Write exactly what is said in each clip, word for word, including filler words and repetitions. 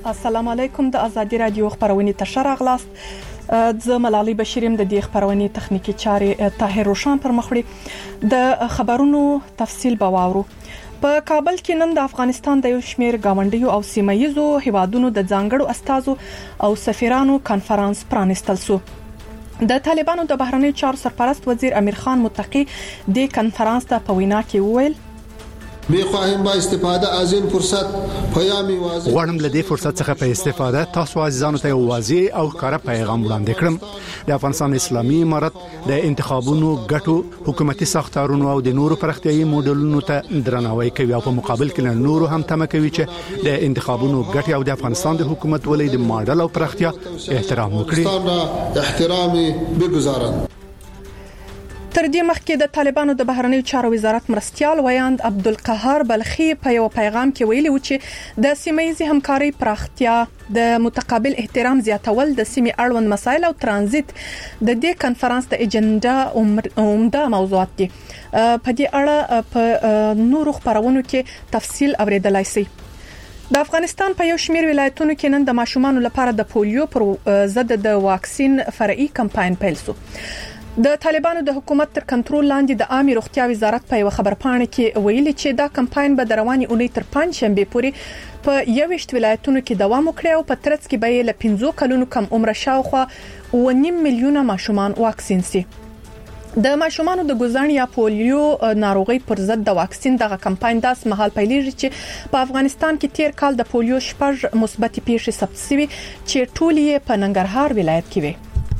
السلام علیکم. د ازادي رادیو خبرونه تشر اغلاست. زه ملالۍ بشیریم د دې خبرونه تخنیکی چارې طاهر روشان پر مخ وړي. د خبرونو تفصیل به واورو. په کابل کې نن د افغانستان د یو شمېر گاونډیو او سیمایي هیوادونو د ځانګړو استازو او سفیرانو کانفرنس پرانستل شو. د طالبانو د بهرنیو چارو سرپرست وزیر امیر خان متقی د کانفرنس ته په وینا کې وویل میخواهیم با استفاده از این فرصت پیامی واضح غواړم له دې فرصت څخه په استفاده تاسو عزیزانو ته واضح او ښکاره پیغام وړاندې کړم. د افغانستان اسلامي امارت د انتخابونو ګټو حکومتي ساختارونو او د نورو پرختیايي موډلونو ته درناوی کوي او په مقابل کې نورو هم تمه کوي چې د انتخابونو ګټي او د افغانستان د حکومت ولې د ماډل او پرختیا احترام وکړي. احترامي بګزارن. تر دې مخکې د طالبانو د بهرنیو چارو وزارت مرستيال ویاند عبدالقهار بلخي په یو پیغام کې ویلي و چې د سیمه‌ییزې همکارۍ پراختیا د متقابل احترام زیاتول د سیمې اړوند مسایل او ترانزیت د دې کانفرنس د اجنډا عمده موضوعات دي. په دې اړه په نورو خبرونو کې تفصیل اوریدلای شئ. د افغانستان په یو شمېر ولایتونو کې نن د ماشومانو لپاره د پولیو پر ضد د واکسین فرعي کمپاین پیل شو. د طالبانو د حکومت تر کنټرول لاندې د عامه روغتیا وزارت په یو خبرپاڼه کې ویلي چې دا کمپاین به د رواني اونۍ تر پنځ شنبه پورې په یوشت ولایتونو کې دوام وکړي او په ترڅ کې به له پنځه کلونو کم عمر شاوخوا و نیم میلیونه ماشومان واکسین شي. د ماشومانو د ګوزن یا پولیو ناروغي پر ضد د واکسین دغه کمپاین داس مهال پیلېږي چې په افغانستان کې تیر کال د پولیو شپږ مثبت پیښې ثبت شوي چې ټول یې په ننګرهار ولایت کې وي.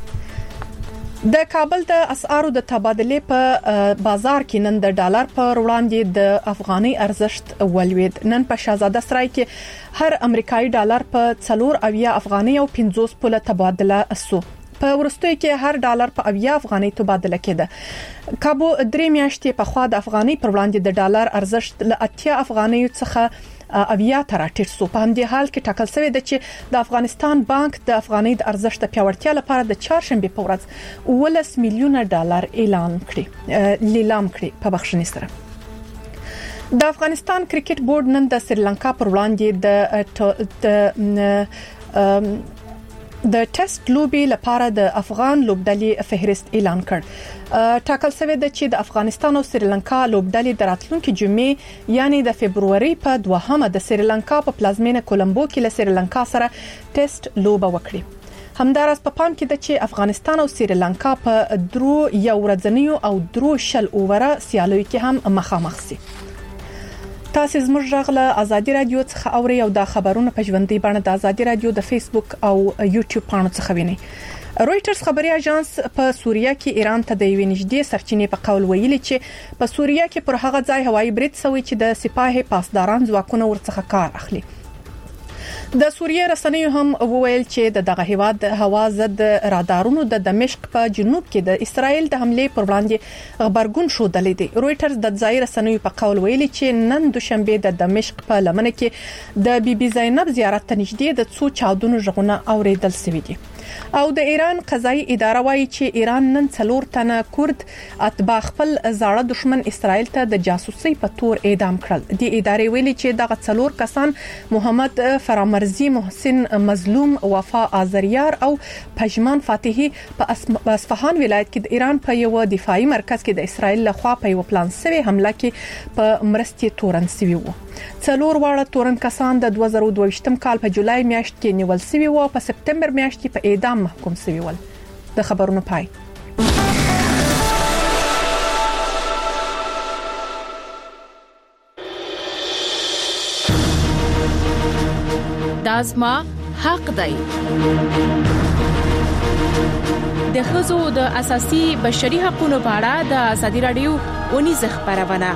د کابل د اسعارو د تبادلې په بازار کې نن د ډالر پر وړاندې د افغاني ارزښت ولوید. نن په شاهزاده سرای کې هر امریکایي ډالر په څلور اویا افغاني او پنځوس پوله تبادله شو. په ورستۍ کې هر ډالر په اویا افغاني تبادله کېده. کابو درې میاشتې په خوا د افغاني پر وړاندې د ډالر ارزښت له اتیا افغاني څخه اویا تر ټیټ شو. په همدې حال کې ټاکل شوی دی چې د افغانستان بانک د افغاني د ارزښت د پیاوړتیا لپاره د چهارشنبه په ورځ ولس میلیونه ډالر اعلان کړي لیلام کړي په بخښنې سره. د افغانستان کرکټ بورډ نن د سریلانکا پر وړاندې د د ټیسټ لوبي لپاره د افغان لوبډلې فهرست اعلان کړ. ټاکل شوی دی چې د افغانستان او سریلانکا لوبډلې د راتلونکي جمعې یعنی د فبرवरी په دوهمه د سریلانکا په پلازمینه کولمبو کې له سریلانکا سره ټیسټ لوبه وکړي. همدارس په پام کې ده چې افغانستان او سریلانکا په درو یو ورځنیو او درو شل اووره سیالیو کې هم مخامخ شي. تاسو زموږ غږ له ازادي رادیو څخه اورئ او د خبرونو په ژوندۍ بڼه د ازادي رادیو د فیسبوک او یوټیوب پاڼو څخه وینئ. رويټرز خبري اژانس په سوریه کې ایران ته د یوې نږدې سرچینې په قول ویلي چې په سوریه کې پر هغه ځای هوایي برید شوی چې د سپاه پاسداران ځواکونه ورڅخه کار اخلي. د سوریه رسنیو هم وویل چې د دغه هیواد هوا ضد رادارونو د دمشق په جنوب کې د اسرائیل د حمله پر وړاندې خبرګون شو دلې دي. رويټرز د ځای رسنیو په قول ویلي چې نن دوشنبه د دمشق په لمنه کې د بي بي زینب زیارت ته نږدې د څو چاودنو ژغونه اوریدل شوی دي. او د ایران قضایي اداره وايي چې ایران نن څلور تنه کورد اتباع خپل زاړه دشمن اسرائیل ته د جاسوسي په تور اعدام کړل. د ادارې ویلي چې دغه څلور کسان محمد فرامرزي، محسن مظلوم، وفا آذریار او پژمان فاتحي په اصفهان ولایت کې د ایران په یو دفاعي مرکز کې د اسرائیل لخوا په یو پلان شوی حمله کې په مرستې تورن شوی وو. څلور واړه تورن کسان د دوه زره دوه کال په جولای میاشت کې نیول شوی او په سپتمبر میاشت کې په اعدام محکوم شوی ول. د خبرونو پای. دازما حق دی. د ښځو د اساسي بشري حقوقو په اړه د ازادي رادیو ونیزه خبرونه.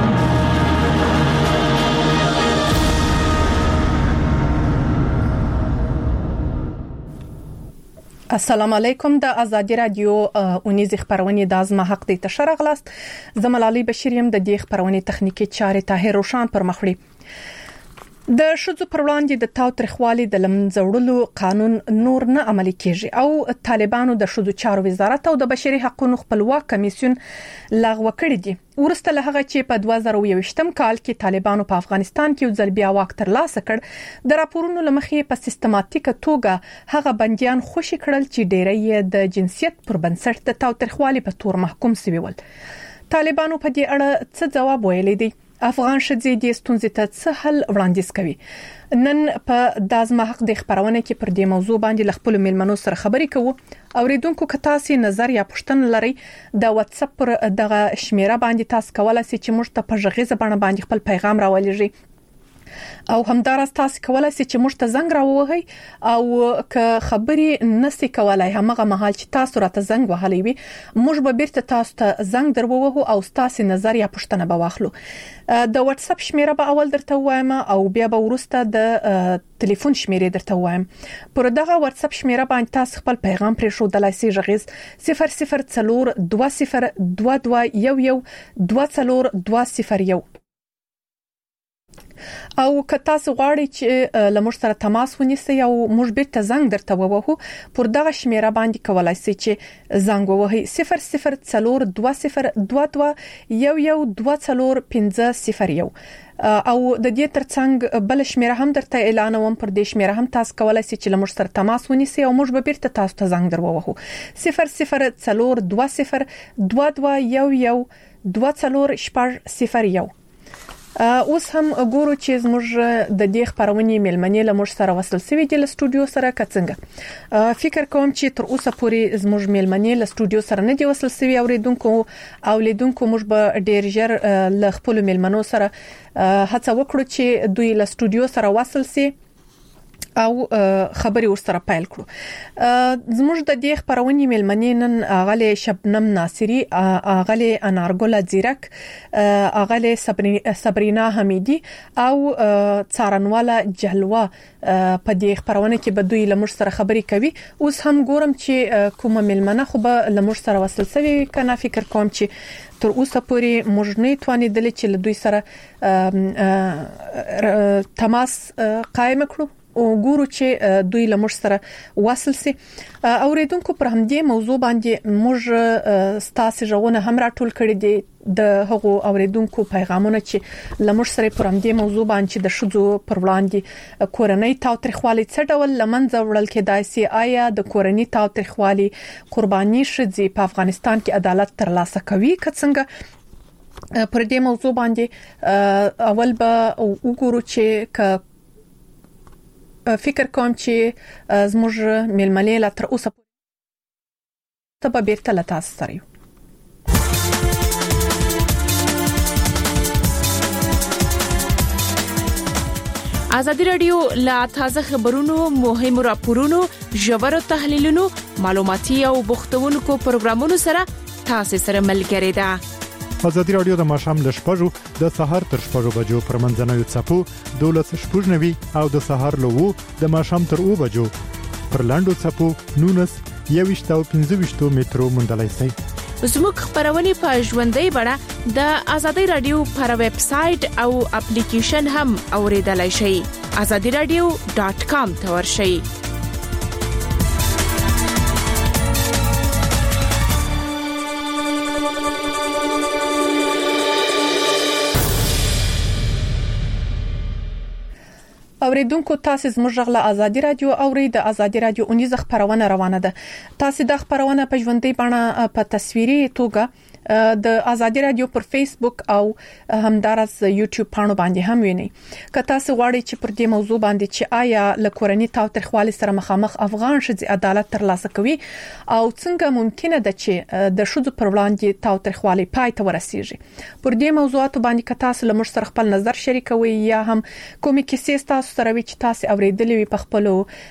السلام علیکم. د ازادي رادیو اونیزه خبرونه د ازما حق دی تشر اغلاست. زه ملالۍ بشیریم د دې خبرونه تخنیکی چارې طاهر روشان پر مخ وړي. د شذو پر وړاندې د تاوتریخوالي د لمنځوړلو قانون نور نه عملي کیږي او طالبانو د شذو چارو وزارت او د بشري حقوقو خپلواک کمیسیون لغوه کړی دي. ورسته له هغه چې په دوه زره یوویشتم کال کې طالبانو په افغانستان کې یو ځل بیا واک ترلاسه کړ، د راپورونو لمخې په سیستماتیکه توګه هغه بنديان خوشي کړل چې ډېری د جنسیت پر بنسټ د تاوتریخوالي په تور محکوم شوي ول. طالبانو په دې اړه څه جواب ویلی دی؟ افغان ښځې د ستونزې ته څه حل وړاندیز کوي؟ نن په دازمه حق د خبرونه کې پر دې موضوع باندې ل خپل ملمنو سره خبرې کوو. اوریدونکو که تاسو نظر یا پوښتنه لرئ د واتس اپ پر دغه شمیره باندې تاسو کولای شئ چې موږ ته په ژغیزه باندې خپل پیغام راولېږئ او همدارس تاسو کولای شئ چې موږ ته زنګ راووهئ او که خبرې نسی کولای همغه مهال چې تاسو راته زنګ وهلی وي موږ به بیرته تاسو ته زنګ درووهو او تاسو نظر یا پوښتنه به واخلو. د واتس اپ شمیره به اول درته وایم او بیا به ورسته د ټلیفون شمیره درته وایم. پر دغه واتس اپ شمیره باندې تاسو خپل پیغام پرې شو د لایسي ژغیز صفر صفر صفر دوه صفر دوه دوه یو یو دوه صفر دوه صفر یو او که تاسو غواړئ چې لمر سره تماس ونیسئ او موږ بیرته زنګ درته ووهو پر دغه شمیره باندې کولای شئ چې زنګ ووهئ صفر صفر صفر دوه صفر دوه دوه یو یو دوه صفر پنځه صفر یو او د دې ترڅنګ بل شمیره هم درته اعلانوم. پر دې شمیره هم تاسو کولای شئ چې لمر سره تماس ونیسئ او موږ به بیرته تاسو ته زنګ درووهو صفر صفر صفر دوه صفر دوه دوه یو یو دوه صفر شپږ صفر یو. اوس هم ګورو چې زموږ د دې خبرونې ملمنې له موږ سره وصل سوي دي له سټوډیو سره کڅنګ. فکر کوم چې تر اوسه پورې زموږ ملمنې له سټوډیو سره نه دي وصل سوي. اوریدونکو او لیدونکو موږ به ډیر ژر له خپل ملمنو سره هڅه وکړو چې دوی له سټوډیو سره وصل سي او خبري ورسره پیل کړو. زموږ د دې خبرونې ملمنې نن اغله شبنم ناصری، اغله انارګل زیرک، اغله صبرینا حمیدی او څارنواله جلوه په دې خبرونه کې به دوی لمر سره خبري کوي. اوس هم ګورم چې کومه ملمنه خو به لمر سره وصل سوي کنه. فکر کوم چې تر اوسه پورې موږ نه توانیدل چې دوی سره تماس قائم کړو او ګورو چې دوی لمر سره وصل سي. اوریدونکو پر همدې موضوع باندې موږ ستاسو ژغونه هم راټول کړی دي د هغو اوریدونکو پیغامونه چې لمر سره پر همدې موضوع باندې د شذو پر وړاندې کورنۍ تاوتریخوالي څه ډول لمنځه وړل کېدای سي؟ آیا د کورنۍ تاوتریخوالي قرباني شذي په افغانستان کې عدالت ترلاسه کوي که څنګه؟ پر دې موضوع باندې اول به وګورو چې ک فکر کوم چې زموږ ملمنې لا تر اوسه ته به بیرته له تاسو سره یو. ازادي رادیو لا تازه خبرونو، مهمو راپورونو، ژورو تحلیلونو، معلوماتي او بوختونکو پروګرامونو سره تاسو سره ملګری ده. ازادي رادیو د ماښام ل شپږو د سهار تر شپږو بجو پر منځنوي څپو دولس شپږ نوي او د سهار له وو د ماښام تر او بجو پر لاندو څپو نونس یويشت او پنځه ویشت مترو مندلای سي. زموږ خبرونه په ژوندۍ بڼه د ازادي رادیو پر ویب سټ او اپلیکیشن هم اوریدلای شئ. azadi radio dot com ته ورشئ. اوریدونکو تاسو زموږ غلا ازادي رادیو اوري د ازادي رادیو اونیزه خبرونه روانه ده. تاسو د خبرونه په ژوندۍ بڼه په تصویري توګه د ازادي رادیو پر فیسبوک او همدارس یوټیوب پاڼو باندې هم ویني. که تاسو غواړئ چې پر دې موضوع باندې چې آیا له کورنۍ تاوتریخوالي سره مخامخ افغان ښځې عدالت ترلاسه کوي او څنګه ممکنه ده چې د شذو پر وړاندې تاوتریخوالي پای ته ورسیږي، پر دې موضوعات باندې که تاسو لمر سره خپل نظر شریکوي یا هم کومې کیسې تاسو سره وي چې تاسو اوریدلې وي په خپل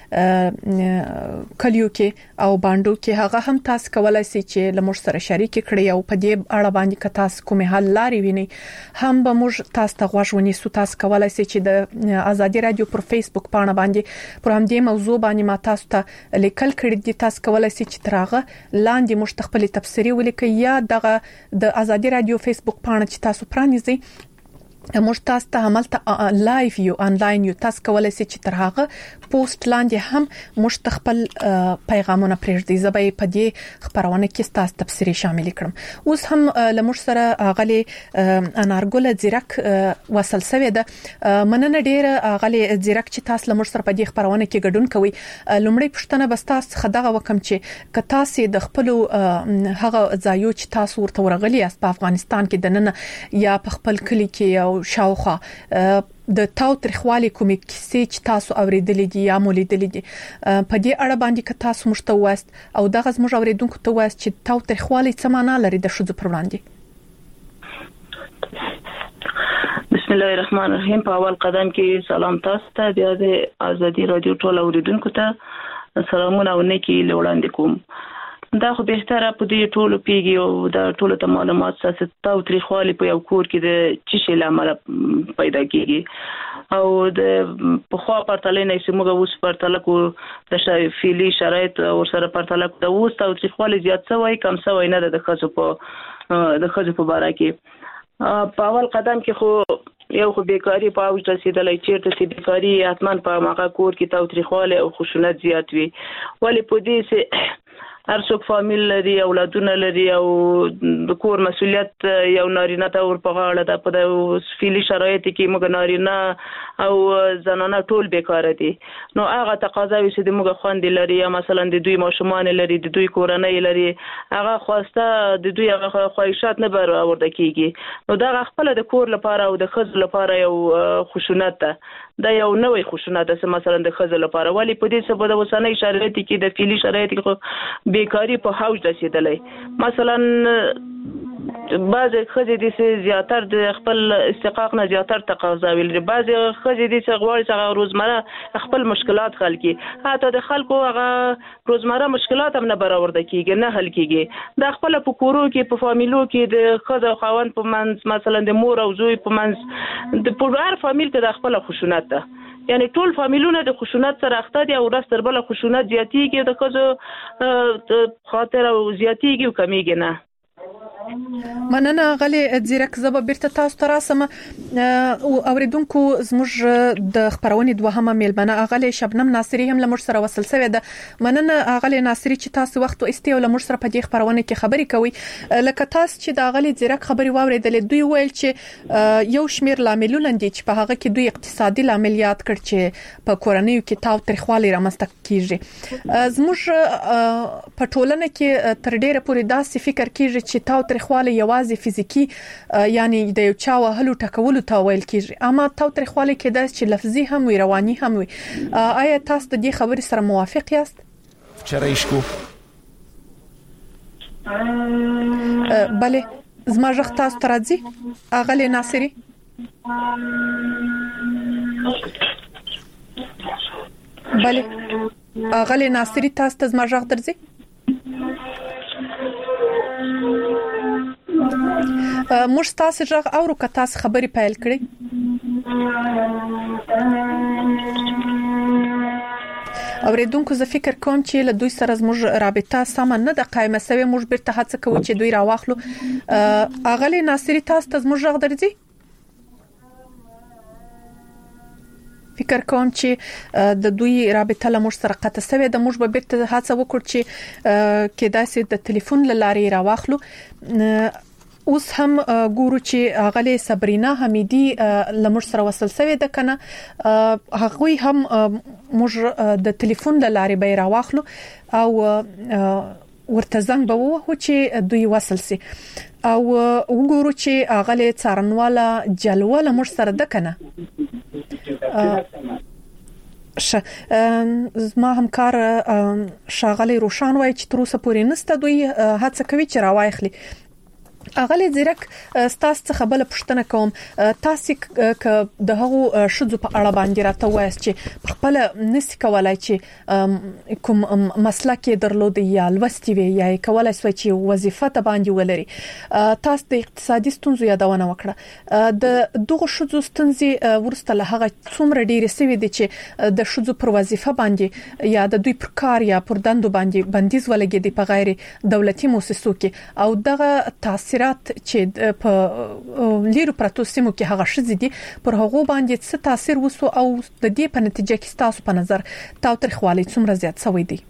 کلیو کې او باندو کې، هغه هم تاسو کولای شئ چې لمر سره شریک کړئ او په دې اړه باندې که تاسو کومه حل لاري ویني هم به موږ تاسو ته غوښونی سو. تاسو کولای شئ چې د ازادي رادیو پر فیسبوک پاڼه باندې پر همدې موضوع باندې ما تاسو ته لیکل کړی دي. تاسو کولای شئ چې ترغه لاندې موږ خپل تفسیری ولیکئ یا دغه د ازادي رادیو فیسبوک پاڼه چې تاسو پرانیزئ موږ تاسو ته عملته لایو یو انلاین یو تاسو کولای شئ چې تر هغه پوسټ لاندې هم موږ تخپل پیغامونه پرېږدي زبې په دې خبرونه کې تاسو تفسیری شامل کړم اوس هم لمر سره غلي انارګل زیرک وصل سوي ده مننه ډیره غلي زیرک چې تاسو لمر سره په دې خبرونه کې ګډون کوي لومړی پښتنه بس تاسو خدغه وکم چې ک تاسو د خپل هغه ځایو چې تاسو ورته ورغلي اس په افغانستان کې د نن یا په خپل کلی کې او شاوخه د تاوتریخوالي کومې کیسې چې تاسو اوریدلې دي یا مولیدلې دي په دې اړه باندې که تاسو مشته واست او دغه زموږ اوریدونکو ته واست چې تاوتریخوالي څه معنا لري د شذو پر وړاندې. بسم الله الرحمن الرحیم. په اول قدم کې سلام تاسو ته بیا د ازادي رادیو ټول اوریدونکو ته سلامونه او نیکی وړاندې کوم. دا خو به تر په دې ټولو پیږي او دا ټولو ته معلومات ساتي او تاریخوالي په یو کور کې د چشي لامل پیدا کیږي او د په خوا پرتلې نه سیمه اوس پرتل کو د فعلی شرایط او سره پرتل کو د اوس او تاریخوالي زیات شوی کم شوی نه د خصو په د خصو په باره کې په اول قدم کې خو یو خو بیکاری په اوج رسیدلې چیرته چې بیکاری اتمن په ماقا کور کې تو تاریخوالي او خشونت زیات وي ولی په دې سه هر څوک فامیل لري اولادونه لري او د کور مسولیت یو نارینه ته ور په غاړه ده په د فعلی شرایط کې موږ نارینه او زنانه ټول بیکاره دي نو هغه تقاضا وي چې موږ خوندې لري یا مثلا د دوی ماشومان لري د دوی کورنۍ لري هغه خواسته د دوی هغه خواهشات نه برآورده کیږي نو دا خپل د کور لپاره او د خځو لپاره یو خشونت ده دا یو نوې خشونت ده مثلا د خځو لپاره ولی په دې سبب د وسنۍ شرایط کې د فعلی شرایط کې بیکاری په حوج رسیدلې مثلا بعض خځې دي چې زیاتر د خپل استحقاق نه زیاتر تقاضا ویل بعض خځې دي چې غواړي چې روزمره خپل مشکلات حل کړي حتی د خلکو هغه روزمره مشکلات هم نه برآورده کیږي نه حل کیږي د خپل په کورو کې په فامیلو کې د خځو خاوند په منځ مثلا د مور او زوی په منځ د پوره فامیل کې د خپل خشونت ده یعنی ټول فامیلونه د خشونت سره اخته دي او راستر بل خشونت زیاتیږي د خځو خاطر او زیاتیږي او کمیږي نه. مننه غلي زیرک زب بیرته تاسو ته راسم اوریدونکو زموږ د خبرونې دوهمه میلمنه غلي شبنم ناصری هم لمر سره وصل سوی ده مننه غلي ناصری چې تاسو وخت استیو لمر سره په دې خبرونه کې خبري کوي لکه تاسو چې د غلي زیرک خبري واوریدل دوی ویل چې یو شمیر لاملونه دي چې په هغه کې دوی اقتصادي لاملیات کړ چې په کورنیو کې تاو تاریخوالي رامنځته کیږي زموږ په ټولنه کې تر ډیره پورې داسې فکر کیږي چې تاو تاریخوالي یوازې فزیکی یعنی د یو چا وهلو ټکولو ته ویل کیږي اما تاو تاریخوالي کې د چې لفظي هم وي رواني هم وي آیا تاسو د دې خبرې سره موافق یاست؟ چرایشکو بله زما ژغ تاسو ته راځي اغلې ناصری بله اغلې ناصری تاسو ته زما ژغ درځي موږ تاسو ژغ اورو که تاسو خبري پیل کړئ اوریدونکو زه فکر کوم چې له دوی سره زموږ رابطه سم نه د قائمه سوي موږ بیرته هڅه کوو چې دوی راواخلو اغلی ناصری تاسو ته زموږ ژغ درځي فکر کوم چې د دوی رابطه له موږ سره قطع سوي د موږ به بیرته هڅه وکړو چې کېدای شي د ټلیفون لارې راواخلو اوس هم ګورو چې غلې صبرینا حمیدی لمر سره وصل سوي د کنه هغه هم موږ د ټلیفون لارې به راواخلو او ورته زنګ به وو چې دوی وصل سي او وګورو چې غلې څارنواله جلوه لمر سره د کنه ش زما همکار شاغلی روشان وای چې تر اوسه پورې نسته دوی هڅه کوي چې راوایخلي اغلی زیرک ستاسو څخه بل پښتنه کوم تاسو ک د هغو شذو په اړه باندې راته وایست چې خپل نس کولای چې کوم مسلک درلود یا لوستي وي یا کولای سوي چې وظیفه ته باندې ولري تاسو د اقتصادي ستونزو یادونه وکړه د دغه شذو ستونزې ورسته له هغه څومره ډیره سوي دي چې د شذو پر وظیفه باندې یا د دوی پر کار یا پر دندو باندې بندیز ولګي دي په غیر دولتي مؤسسو کې او دغه تاسو مؤثرات چې په لیرو پرتو سیمو کې هغه شذ دي پر هغه باندې څه تاثیر وسو او د دې په نتیجه کې تاسو په نظر تاوتریخوالي څومره زیات شوی دی؟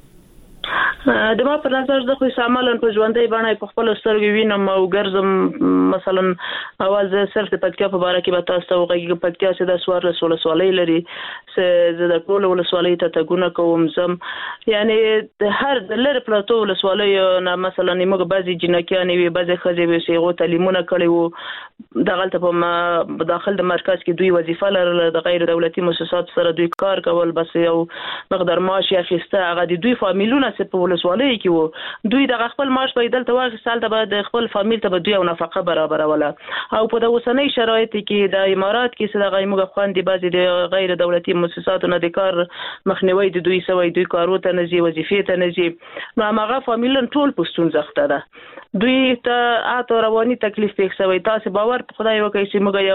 د ما په نظر د خو سامالن په ژوندۍ باندې په خپل سترګې وینم او ګرځم مثلا اواز صرف د پکتیا په اړه کې به تاسو ته وګورئ پکتیا چې د سوار رسول سوالي لري چې د ټول ولسوالۍ ته تګونه کوم زم یعنی د هر د لری پلاتو ولسوالۍ نه مثلا موږ بعضي جنکیان وي بعضي خځې وي چې غو تعلیمونه کړي وو دغلت په داخل د مرکز کې دوی وظیفه لرله د غیر دولتي مؤسسات سره دوی کار کول بس یو مقدار معاش اخیسته هغه د دوی فامیلونه په ولسوالۍ کې وو دوی د خپل معاش په بدل ته واخ سال ته د خپل فامیل ته دوی او نفقه برابر ولا او په د اوسنۍ شرایط کې د امارات کې څه د غیمه خواندې بعضي د غیر دولتي مؤسساتو نه د کار مخنیوي د دوی سوي دوی کارو ته نزي وظیفې ته نزي نو هغه فامیلن ټول پښتون زخته ده دوی ته اته رواني تکلیف پېښ شوی تاسو باور په خدای وکړئ چې موږ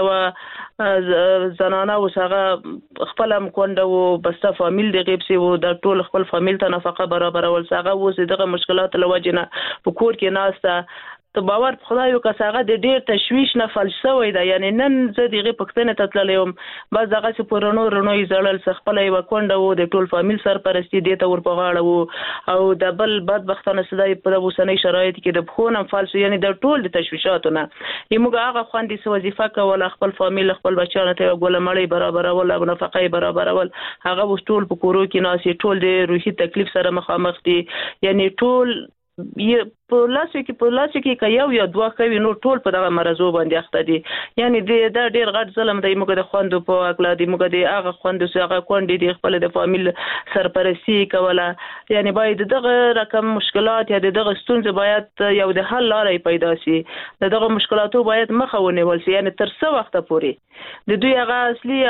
یو زنانه وسغه خپل ام کونډه وو بسته فامیل د غیب سي وو د ټول خپل فامیل ته نفقه برابر ول هغه اوس دغه مشکلات لوجنه په کور کې ناسته ته باور خدای وکړه هغه د ډیر تشويش نه فلسوي ده یعنی نن زه دغه پښتنه تتللم بس هغه چې پرونو رونو یزړل خپل یو کونډه وو د ټول فامیل سرپرستی دی ته ورپغاړه وو او د بل بدبختانه سدای په اوسنۍ شرایط کې د بخونم فلسو یعنی د ټول د تشويشاتونه یموږ هغه خوندې سو وظیفه کوله خپل فامیل خپل بچانه ته ګول مړی برابر ول او نفقه برابر ول هغه ټول په کورو کې ناسي ټول د روحي تکلیف سره مخامخ دي یعنی ټول ی په لاسو کې په لاسو کې یو یا دوه کوي نو ټول په دغه مرزو باندې اخته دي یعنی د ډېر غټ ظلم دی موږ د خوندو په اکلا دی موږ د هغه خوندو هغه کونډې دی خپل د فامیل سرپرستی کوله یعنی باید دغه رقم مشکلات یا دغه ستونزې باید یو د حل لارې پیدا شي دغه مشکلاتو باید مخه ونیول شي یعنی تر څو وخت پورې د دوی هغه اصلي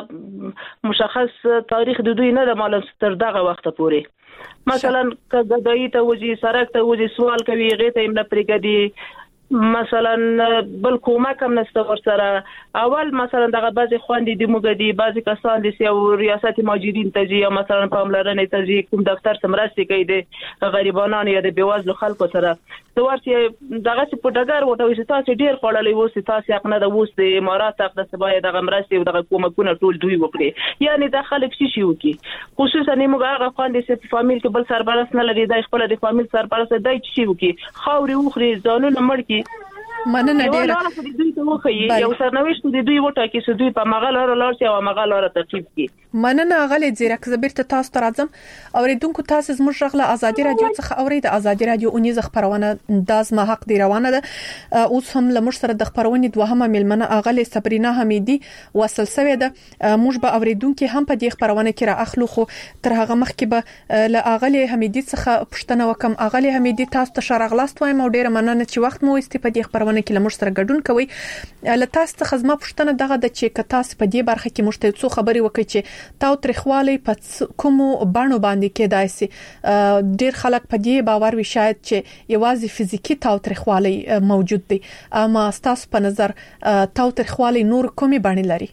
هغه مشخص تاریخ د دوی نه د معلوم تر دغه وخت پورې مثلا کګدای ته وځي سرک ته وځي سوال کوي غیته املا پرګدي مثلا بل کومه کم نسته ورسره اول مثلا دغه بعضی خواندې د موګدي بعضی کسان دي چې ریاست ماجرین ته جي او مثلا پاملرنې ته جي کوم دفتر سمراسي کوي د غریبانو یا د بیوازلو خلکو سره تو ورته دغه په ډګر وټوي چې تاسو ډیر خړلې وو چې تاسو حق نه د ووس د امارات حق د سبای دغه مرستي او دغه کومکونه ټول دوی وکړي یعنی د خلک شي شي وکي خصوصا موږ هغه خواندې چې فامیل کې بل سرپرست نه لري د خپل د فامیل سرپرست دای شي وکي خاوري وخري ځانونه مړ کی مننه ډیره دوی ته وخی یو سرنوشت د دوی وټه کې چې دوی په مغاله لار شي او مغاله لار ترتیب کی مننه غلې زیرک زبیر ته تاسو ته راځم اوریدونکو تاسو زموږ رغله ازادي رادیو څخه اورید ازادي رادیو اونیز خبرونه داز ما حق دی روانه ده اوس هم لمر سره د خبرونې دوهمه ملمنه اغلې صبرینا حمیدی وصل سوی ده موږ به اوریدونکو هم په دې خبرونه کې را اخلو خو تر هغه مخکې به ل اغلې حمیدی څخه پښتنه وکم اغلې حمیدی تاسو ته شرغلاست وایم او ډیره مننه چې وخت مو استفادې خبرونه کې لمر سره ګډون کوي ل تاسو ته خدمت پښتنه دغه د چې ک تاسو په دې برخه کې مشته څو خبري وکړي چې تاوتریخوالي په کومو بڼو باندې کېدای شي ډیر خلک په دې باور وي شاید چې یوازې فزیکی تاوتریخوالي موجود دي اما تاسو په نظر تاوتریخوالي نور کومي بڼې لري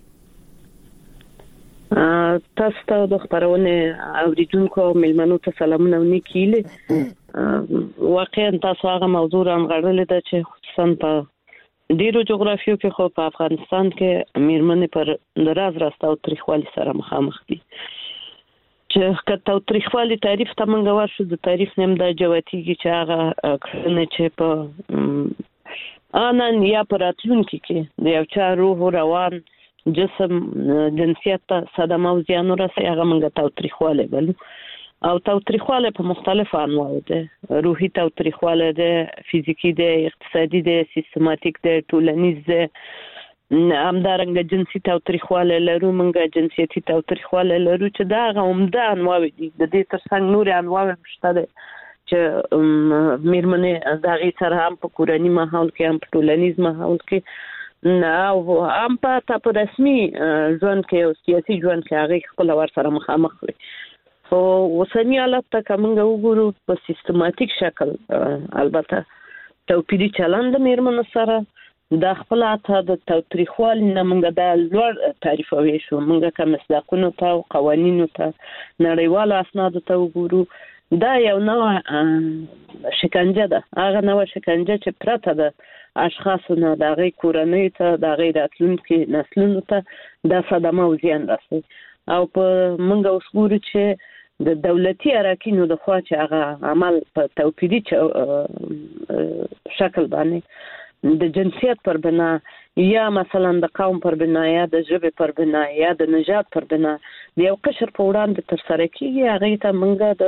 تاسو ته د خبرونه اوریدونکو ملمنو ته سلامونه ونکیله واقعا تاسو هغه موضوع هم غړلې ده چې خصوصا په ډیرو جغرافیو کې خو په افغانستان کې میرمنې پر دراز راستو تاریخوالي سره مخامخ دي چې کته تاریخوالي تعریف ته منګ ورشو د تعریف نیم د جواتیږي چې هغه کړنه چې په انن یا پراتلونکو کې د یو چا روح روان جسم جنسیت صدمه او زیان ورسې هغه منګ تاریخوالي بل او تاوتریخواله په مختلفو انواع ده روحي تاوتریخواله ده فزیکی ده اقتصادي ده سیستماتیک ده ټولنیز ده همدارنګه جنسي تاوتریخواله لرو منګه جنسيتي تاوتریخواله لرو چې دا عمده انواع دي د دې ترڅنګ نور انواع شته ده چې میرمنې دغه سره هم په کورنۍ ماحول کې هم په ټولنیز ماحول کې او هم په رسمي ژوند کې او سیاسي ژوند کې هغه خپل ور سره مخامخ وي خو وسنی حالت ته کومه وګورو په سیستماتیک شکل البته توپیری چلند میرمن سره د خپل اته د تاریخوال نه موږ د لوړ تعریفوي شو موږ کوم مصداقونو ته او قوانینو ته نړیوال اسناد ته وګورو دا یو نوع شکنجه ده، هغه نوع شکنجه چې پرته ده اشخاصو نه د هغې کورنۍ ته، د هغې راتلونکي نسلونو ته دا صدمه او زیان رسوي. او په موږ اوس ګورو چې د دولتي اراکینو د خوا چې هغه عمل په توپیري شکل باندې د جنسیت پر بنا یا مثلا د قوم پر بنا یا د ژبې پر بنا یا د نژاد پر بنا د یو قشر په وړاندې ترسره کېږي، هغې ته موږ د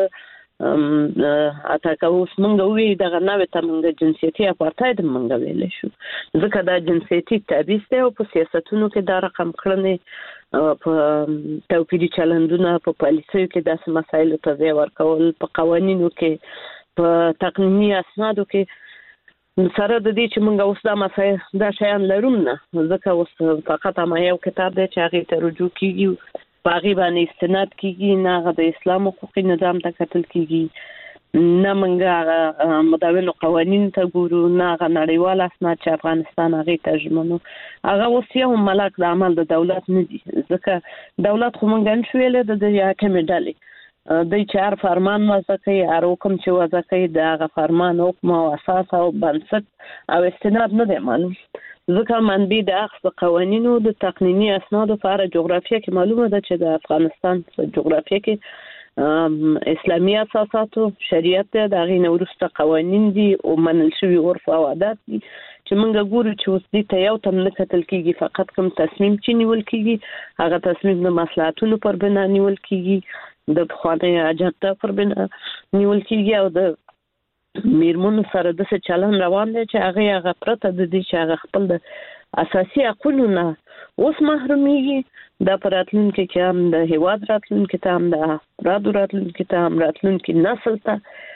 اته اوس موږ وی دغه نوې ته موږ جنسیتي اپارتاید موږ ویلی شو، ځکه دا جنسیتي تبعیض دی او په سیاستونو کې دا رقم کړنې په توپیري چلندونه په پالیسیو کې داسې مسایلو ته ځای ورکول، په قوانینو کې، په تقنیني اسنادو کې، سره د دې چې موږ اوس دا مسایل دا شیان لرو نه، ځکه اوس فقط ما یو کتاب دی چې هغې ته رجوع کېږي، په هغې باندې استناد کېږي، نه هغه د اسلام حقوقي نظام ته کتل کېږي، نه موږ هغه مدونو قوانینو ته ګورو، نه هغه نړیوال اسناد چې افغانستان هغې ته ژمنو. هغه اوس یو ملک د عمل د دولت نه دي، ځکه دولت خو موږ نشو ویلی د دې حاکمې ډلې دوی چې هر فرمان وضع کوي، هر حکم چې وضع کوي، د هغه فرمان حکم او اساس او بنسټ او استناد نه دی معلوم، ځکه منبع د اخذ قوانینو د تقنیني اسنادو په اړه جغرافیه کې معلومه ده چې د افغانستان په جغرافیه کې اسلامي اساساتو شریعت دی، د هغې نه وروسته قوانین دي او منل شوي عرف او عادات دي چې موږ ګورو چې اوس دې ته یو تم نه کتل کېږي، فقط کوم تصمیم چې نیول کېږي هغه تصمیم د مصلحتونو پر بنا نیول کېږي، د پخوانۍ اجنډا پر بنا نیول کېږي او د میرمنو سره داسې چلن روان دی چې هغې هغه پرته د دې چې هغه خپل د اساسي حقونو نه اوس محرومیږي، دا په راتلونکي کې هم د هیواد راتلونکي ته هم د افرادو راتلونکي ته هم راتلونکي نسل ته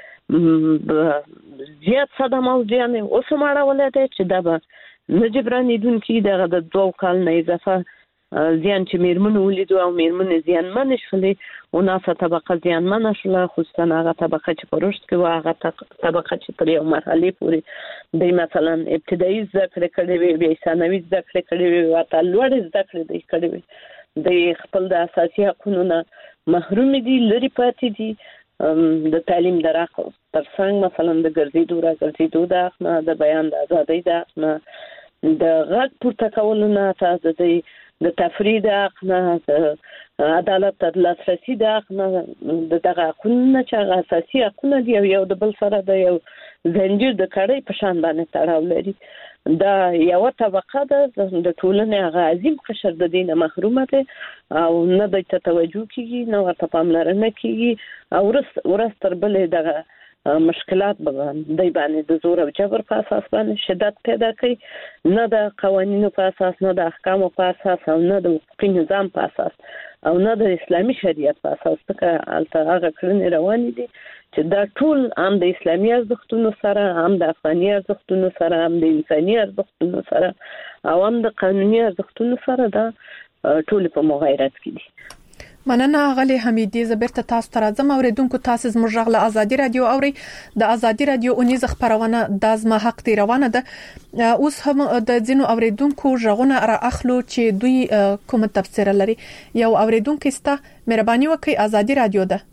زیات صدمه او زیان اوس هم اړولی دی چې دا به نه جبرانېدونکي دغه د دوو کال نه اضافه زیان چې میرمنو ولیدو او میرمنې زیانمنې شولې، وناسه طبقه زیانمنه شوله، خصوصا هغه طبقه چې په رشد کې وه، هغه طبقه چې تر یو مرحلې پورې دوی مثلا ابتدایي زده کړې کړې وې، بیا ثانوي زده کړې کړې وې، ورته لوړې زده کړې دوی کړې وې، دوی خپل د اساسي حقونو نه محروم دي، لرې پاتې دي، د تعلیم د راق تر څنګ مثلا د ګرځېدو را ګرځېدو د حق نه، د بیان د ازادۍ د حق نه، د غږ پورته کولو نه، د دوی د تفریح د حق نه، د عدالت ته د لاسرسي د حق نه، د دغه حقونو نه چې هغه اساسي حقونه دي او یو د بل سره د یو زنجیر د کړۍ په شان باندې تړاو لري. دا یوه طبقه ده د ټولنې هغه عظیم قشر د دې نه محرومه دی او نه دوی ته توجه کېږي، نه ورته پاملرنه کېږي او ورځ تر بلې دغه مشکلات به دوی باندې د زور او جبر په اساس باندې شدت پیدا کوي، نه د قوانینو په اساس، نه د احکامو په اساس او نه د حقوقي نظام په اساس او نه د اسلامي شریعت په اساس، ځکه هلته هغه کړنې روانې دي چې دا ټول هم د اسلامي ارزښتونو سره، هم د افغاني ارزښتونو سره، هم د انساني ارزښتونو سره او هم د قانوني ارزښتونو سره دا ټول په مغایرت کې دي. مننه غلي حمیدي. زبرته تاسو ته راځم. اوریدونکو تاسو زموږ غږ له ازادي رادیو اوري. د ازادي رادیو اونیز خبرونه د ازما حق دی روانه ده. اوس هم د ځینو اوریدونکو ژغونه را اخلو چې دوی کوم تفسیر لري. یو اوریدونکو ستا مهرباني وکړئ، ازادي رادیو ده.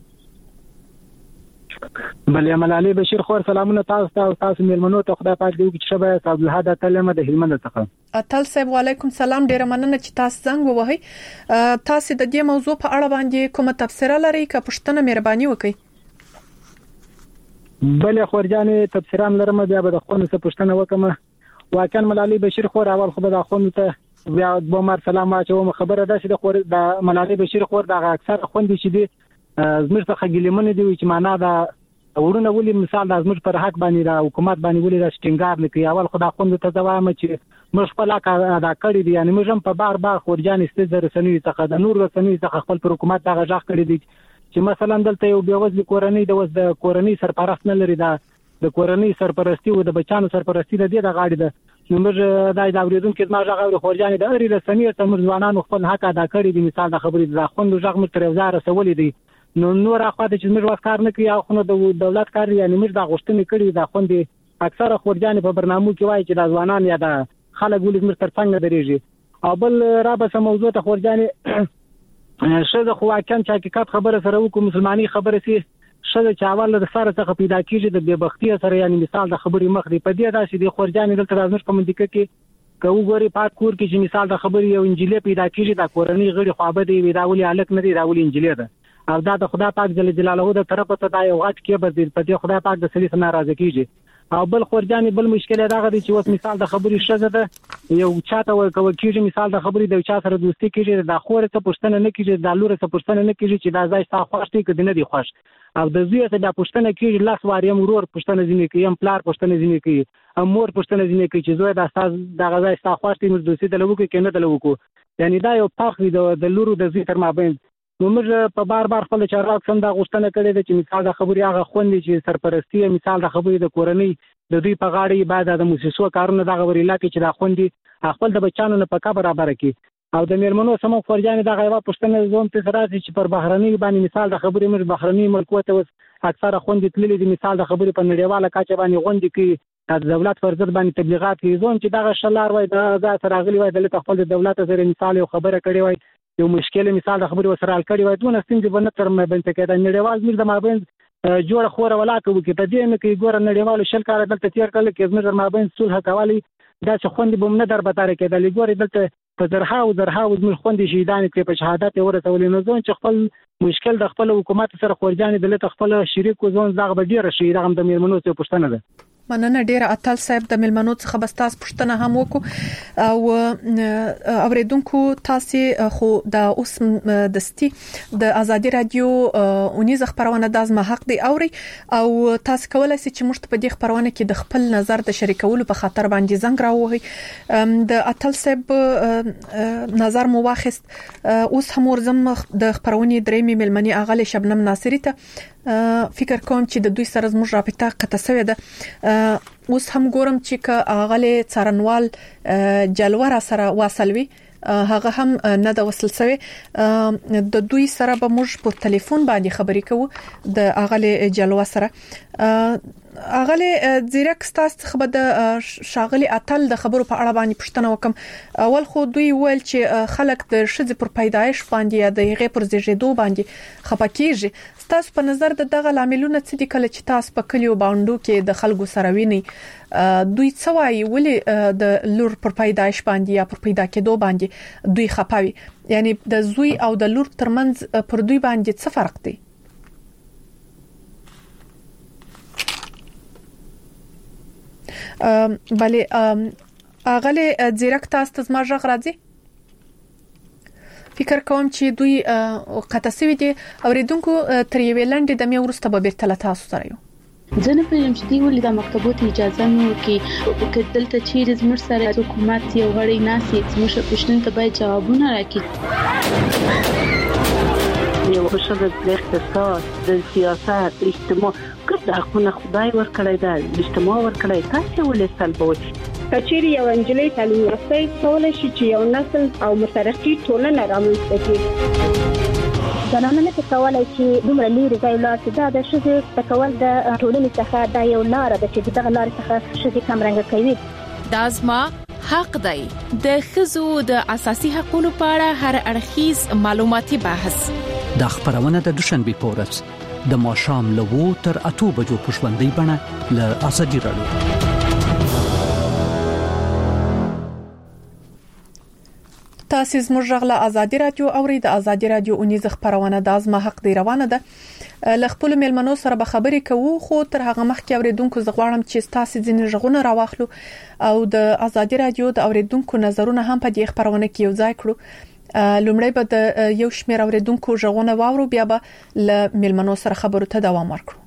بلې ملالي بشیر خور سلامونه تاسو ته او تاسو میلمنو ته، خدای پاک دې وکړي چې شبه عبدالحد تلمه د هلمند څخه. اتل صاحب وعلیکم سلام، ډیره مننه چې تاسو زنګ ووهئ. تاسو د دې موضوع په اړه باندې کومه تفسیر لرئ که پښتنه مهرباني وکړئ؟ بلې خورجانې تفسیران لرم، بیا به د خونو څخه پښتنه وکم. واقعا ملالي بشیر خور اول خو به د خونو ته بیا به مر سلام واچوم. خبره ده چې د خور د ملالي بشیر خور د اکثر خوندې چې دي زموږ څخه ګلیمنه دي چې معنا دا ورونه ولې مثال د زموږ پر حق باندې د حکومت باندې ولې د سټینګار نه کوي. اول خدای خوند ته ځوام چې موږ خپل حق ادا کړی دي، یعنی موږ هم په بار بار خورجان استې رسنۍ څخه د نور رسنۍ څخه خپل پر حکومت دا غږ کړی دي چې مثلا دلته یو بیوزل کورنۍ د وز د کورنۍ سرپرست نه لري، دا د کورنۍ سرپرستی او د بچانو سرپرستی د دې د غاړې ده. نو موږ دا د اوریدونکو ما غږ خورجان د اړې رسنۍ ته موږ ځوانانو خپل حق ادا کړی دي. مثال د خبرې د خوند ژغ متر تر وزاره سوالې دي، نو نور اخواته چې موږ وکړ نه کوي او خو د دولت کار، یعنی موږ دا غوښتنې کړې دا خوندې اکثره خورجان په برنامو کې وایي چې د ځوانان یا د خلک ولې موږ تر څنګه درېږي. او بل را به سم موضوع ته خورجان شزه خو واقعا چې حقیقت خبره سره وکړو، مسلمانۍ خبره سي شګه چې اول د سره څخه پیدا کیږي د بېبختي سره یعنی مثال د خبرې مخ دی په دې داسې د خورجان دلته راځي په منځ کې کوو غوري پات کور کې چې مثال د خبرې یو انجیلې پیدا کیږي د کورنۍ غړي خوابه دی ویراولي الک نه دی راولي انجیلې ده او دا د خدای پاک جل جلاله د طرفه ته دا یو غټ کې به د په خدای پاک د سړي ناراضه کیږي او بل خورجان بل مشکل دا غدي چې اوس مثال د خبرې شګه ده یو چاته ورکو کیږي مثال د خبرې د چا سره دوستي کیږي د خورې څه پښتنه نه کیږي د لور څه پښتنه نه کیږي چې دا ځای ستا خوښ دی کدی نه دی خوښ او د زوی څخه د پښتنه کیږي لاس واریم ورور پښتنه ځینې کوي ام پلار پښتنه ځینې کوي ام مور پښتنه ځینې کوي چې زوی د اساس د غزا ستا خوښ دی مزدوسی د لوکو کې نه د لوکو یعنی دا یو پاخ دی د لورو د زوی تر مابین نو موږ په بار بار خپل چارواک څنګه د غوښتنه کړې ده چې مثال د خبري هغه خوندې چې سرپرستی مثال د خبري د کورنۍ د دوی په غاړه بعد د موسسو کارونه د غوړي لاکه چې د خوندې خپل د بچانو نه په کا برابر کړي او د میرمنو سمو فرجان د غیبه پښتنه زوم ته راځي چې پر بهرني باندې مثال د خبري مر بهرني ملکو ته اکثره خوندې تللي د مثال د خبري په نړیواله کچه باندې غونډې کې د دولت فرض باندې تبلیغات کوي زوم چې دغه شلار وای د ځا راغلي وای د خپل د دولت سره مثال یو خبره کړي وای یو مشکل مثال د خبري وسره کړي وای دونه ستنځ بنه تر مې بنت کې د نړیوال میر د مابین جوړ خوره ولا کوي کې په دې مې کې ګور نړیوال شل کار دلته تیر کړل کې زموږ د مابین صلح کوالي دا چې خوندې بم نه در بتاره کې د لګوري دلته په زرها او زرها او زموږ خوندې شهیدان کې په شهادت ورسولې نو ځون چې خپل مشکل د خپل حکومت سره خورجان دلته خپل شریک ځون زغ به ډیر شي رغم د میرمنو څخه پښتنه ده مننه ډیره اتل صاحب د ملمنو څخه بستاس پښتنه هم وکړو او اوریدونکو تاسو خو د اوس دستي د ازادي رادیو اونیز خبرونه د ازما حق دی اوري او تاسو کولای شئ چې موږ په دې خبرونه کې د خپل نظر د شریکولو په خاطر باندې زنګ راوهي د اتل صاحب نظر مو واخست اوس هم ورزم د خبرونه درېمې ملمني اغله شبنم ناصری ته فکر کوم چې د دوی سره زموږ رابطه قطع شوې ده اوس هم ګورم چې ک اغله څارنوال جلوه را سره واصلوي هغه هم نه د وصل سوي د دوی سره به موږ په ټلیفون باندې خبرې کوو د اغله جلوه سره اغله زیرک ستاسو خبر د شاغلي اتل د خبرو په اړه باندې پښتنه وکم اول خو دوی ویل چې خلک د شذ پر پیدایش باندې د غیر پر زیږیدو باندې خپکیږي تاسو په نظر د دغه لاملونه څه دي کله چې تاسو په کلیو باندې کې د خلکو سره ویني دوی څه وایي ولې د لور پر پیدایش باندې یا پر پیدا کېدو باندې دوی خپاوي یعنی د زوی او د لور ترمنځ پر دوی باندې څه فرق دی بله اغله زیرک تاسو زما ژغ راځي فکر کوم چې دوی قطع سوي دي اوریدونکو تر یوې لنډې د مې ورسته به بیرته تاسو سره یو ځنه په یم چې دی ولې د مکتبوت اجازه نو کې کدلته چیرې زموږ سره حکومت یو غړي ناسي زموږ پښتون ته باید جوابونه راکړي یو شته د اقتصاد د سیاست اجتماع کله حقونه خدای ورکړی دا اجتماع ورکړی تاسو ولې سلبوي کچېری یو انجلۍ تعلیم یافته کولای شي چې یو نسل او مترقي ټولنه رامنځته کړي زنانه نه کولای چې دومره لري ځای لاته دا د شذ تکول د ټولنې څخه دا یو لار ده چې دغه لار څخه شذ کمرنګ کوي دازما حق دی د خزو د اساسي حقوقو په اړه هر اړخیز معلوماتي بحث د خبرونه د دوشنبه پورز د ماشام لوو تر اته بجو پښوندې بڼه ل ازادي رادیو تاسو زموږ غلا ازادي رادیو اوري د ازادي رادیو اونیز خبرونه د ازما حق دی روانه ده لخپل ملمنو سره به خبرې کوو خو تر هغه مخکې اوریدونکو زغواړم چې تاسو ځینې ژغونه راوخلو او د ازادي رادیو د اوریدونکو نظرونه هم په دې خبرونه کې یو ځای کړو لومړی به د یو شمېر اوریدونکو ژغونه واورو بیا به ل ملمنو سره خبرو ته دوام ورکړو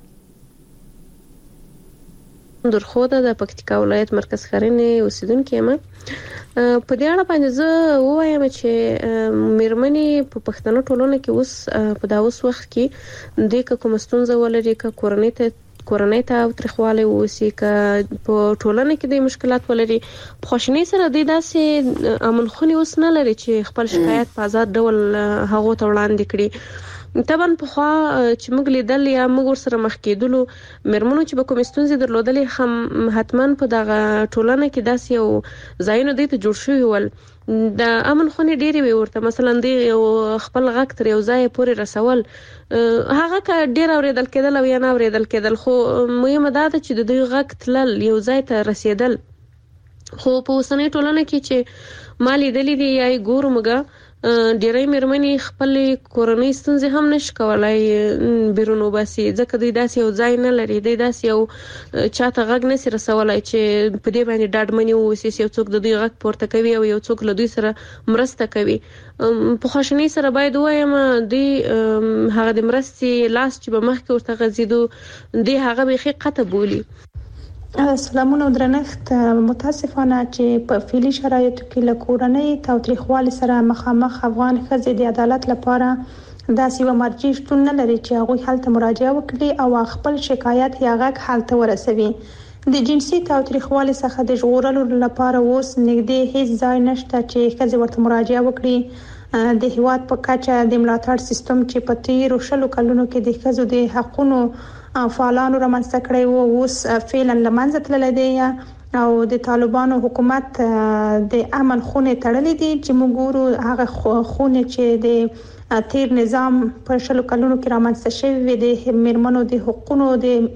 درخوده د پکتیکا ولایت مرکز خرینې اوسیدونکو یم په دې اړه باندې زه وایم چې میرمنې په پښتنو ټولنه کې اوس په دا اوس وخت کې د کوم ستونزه ولري ک کورنۍ ته کورنۍ ته ترخواله وسی ک په ټولنه کې د مشکلات ولري په خوشنۍ سره د داسې امن خونی اوس نه لري چې خپل شکایت په آزاد ډول هغه ته وړاندې کړي طبعا په خوا چې موږ لیدل یا موږ سره مخ کېدلو مرمنو چې به کوم ستونزې درلودلې هم حتمان په دغه ټولنه کې داسې یو ځایونه دي ته جوړ شوي ول د امن خونې ډېرې وي ورته مثلا دی یو خپل غږ تر یو ځای پورې رسول هغه که ډېر اورېدل کېدل او یا نه اورېدل کېدل خو مهمه دا ده چې د دوی غږ تلل یو ځای ته رسېدل خو په اوسنۍ ټولنه کې چې ما لیدلې دي یا یې ګورو موږ ډېری مېرمنې خپلې کورنۍ ستونزې هم نشي کولی بیرون وباسي ځکه دوی داسې یو ځای نه لري دوی داسې یو چاته غږ نشي رسولی چې په دې باندې ډاډمنې واوسي چې یو څوک د دوی غږ پورته کوي او یو څوک له دوی سره مرسته کوي په خواشینۍ سره باید ووایم دوی هغه د مرستې لاس چې به مخکې ورته غځېدو دوی هغه بیخي قطع بولي. سلامونه او درنښت. متاسفانه چې په فعلي شرایطو کې له کورنۍ تاوتریخوالي سره مخامخ افغان ښځې د عدالت لپاره داسې یوه مرجع شتون نه لري چې هغوی هلته مراجعه وکړي او خپل شکایت یا غږ هلته ورسوي. د جنسي تاوتریخوالي څخه د ژغورلو لپاره اوس نږدې هیڅ ځای نشته چې ښځې ورته مراجعه وکړي. د هیواد په کچه د ملاتړ سیستم چې په تیرو شلو کلونو کې د ښځو د حقونو فعالانو رامنځته کړی وو اوس فعلا له منځه تللی دی او د طالبانو حکومت د امن خونې تړلې دي چې موږ ګورو هغه خونې چې د تیر نظام په شلو کلونو کې رامنځته شوي وي د میرمنو د حقونو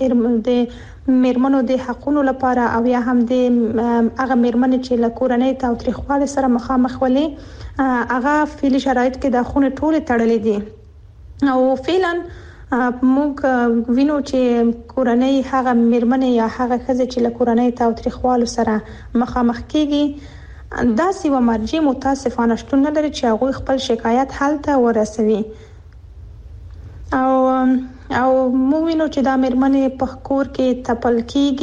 د میرمنو د حقونو لپاره او یا هم د هغه میرمنې چې له کورنۍ تاوتریخوالي سره مخامخ ولي هغه فعلي شرایط کې د خونې ټولې تړلې دي او فعلا موږ وینو چې کورنۍ هغه میرمنې یا هغه ښځې چې له کورنۍ تاوتریخوالو سره مخامخ کیږي داسې یوه مرجع متاسفانه شتون نه لري چې هغوی خپل شکایت هلته ورسوي او او موږ وینو چې دا میرمنې په کور کې تپل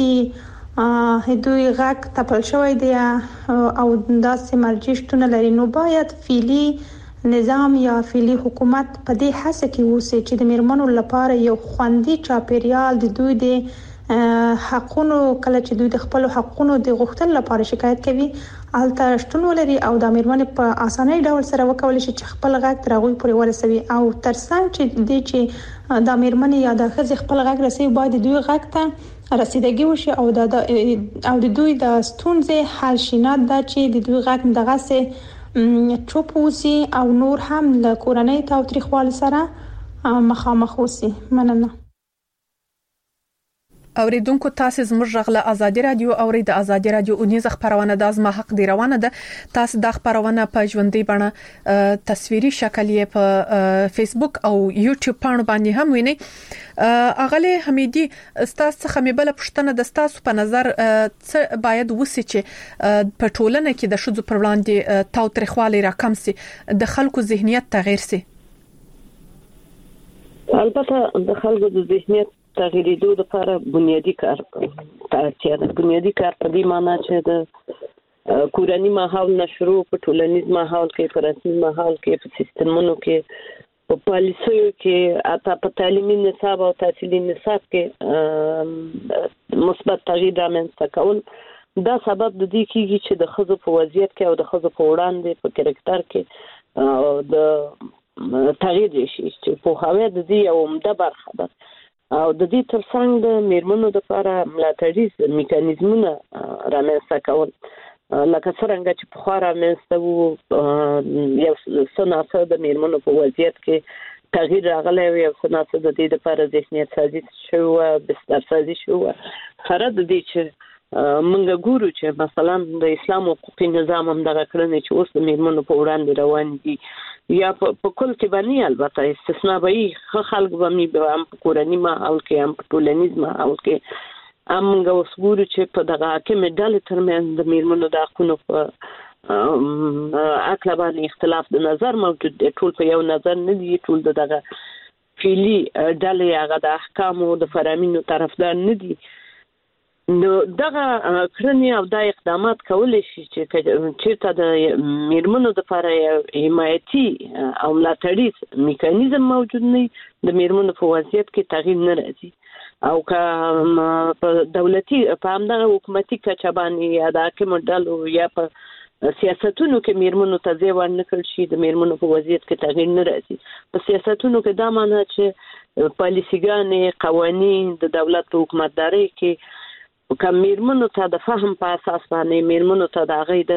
کیږي دوی غږ تپل شوی دی او داسې مرجع شتون لري نو باید فعلي نظام یا فعلي حکومت په دې هڅه کې اوسي چې د میرمنو لپاره یو خوندي چاپیریال د دوی د حقونو کله چې دوی د خپل حقونو د غوښتلو لپاره شکایت کوي هلته شتون ولري او د میرمنې په اسانۍ ډول سره وکولای شي چې خپل غږ تر هغوی پورې ورسوي او ترڅنګ چې د چې د میرمنې یا د ښځې خپل غږ رسوي باید دوی غږ ته رسیدګي وشي او د او د دوی د ستونزې حل شي نه دا چې د دوی غږ دغسې چوپ اوسي او نور هم له کورنۍ تاوتریخوالي سره مخامخ اوسي. مننه. اوریدونکو تاسو زموږ غږ له ازادي رادیو او د ازادي رادیو اونیز خبرونه د ازما حق دی روانه ده. تاسو د خبرونه په ژوندۍ بڼه تصویري شکل یې په فیسبوک او یوټیوب باندې باندې هم وینئ. اغلی حمیدی ستاسو څخه مې بل پښتنه د ستاسو په نظر څه باید وسی چې په ټولنه کې د شذو پر وړاندې تاوتریخوالي راکم سي د خلکو ذهنیت تغیر سي. البته د خلکو د ذهنیت تغییرېدو لپاره بنیادی کار اړتیا ده. بنیادی کار په دې معنی چې د کورنۍ ماحول نشرو په ټولنیز ماحول کې په رسمي ماحول کې په سیستمونو کې په پالیسیو کې اته په تعلیمي نصاب او تحصیلي نصاب کې مثبت تغییر رامنځته کول دا سبب د دې کېږي چې د ښځو په وضعیت کې او د ښځو په وړاندې په کرکټر کې د تغییر شي چې په هغه د دې یو عمده برخه ده او د دې ترڅنګ د میرمنو لپاره ملاتړي میکانیزمونه رامنځته کول لکه څنګه چې په خورا رامنځته وو یو څنګه د میرمنو په وضعیت کې تغییر راغلی او یو څنګه د دې لپاره ذهنیت سازي شو بستر سازي شو خره د دې چې منګه ګورو چې مثلا د اسلام حقوقي نظام هم دغه کړنې چې اوس د میرمنو په وړاندې روان دي یا په کل کې باندې البته استثناء به خلک به به هم په کورنۍ ماحول کې هم په ټولنیز ماحول کې امغه وسګورو چې په دغه حاکم ډلې ترمنځ د میرمنو د حقوقو په اکل باندې اختلاف د نظر موجود دی. ټول په یو نظر نه دي، ټول دغه فعلی ډلې هغه د احکامو د فرامینو طرفدار نه دي. نو دغه کړنې او د اقدامات کولای شي چې چیرته د میرمنو لپاره حمایتي او ملاتړي میکانیزم موجود نه د میرمنو په وضعیت کې تغییر نه راځي او که په دولتي په همدغه حکومتي کچه باندې یا د حاکمو ډلو یا په سیاستونو کې میرمنو ته ځای ورنکړل شي د میرمنو په وضعیت کې تغیر نه راځي. په سیاستونو کې دا معنی چې پالیسیګانې قوانین د دولت په حکومتداري کې کوم میرمنو ته د فهم په اساس باندې میرمنو ته د هغې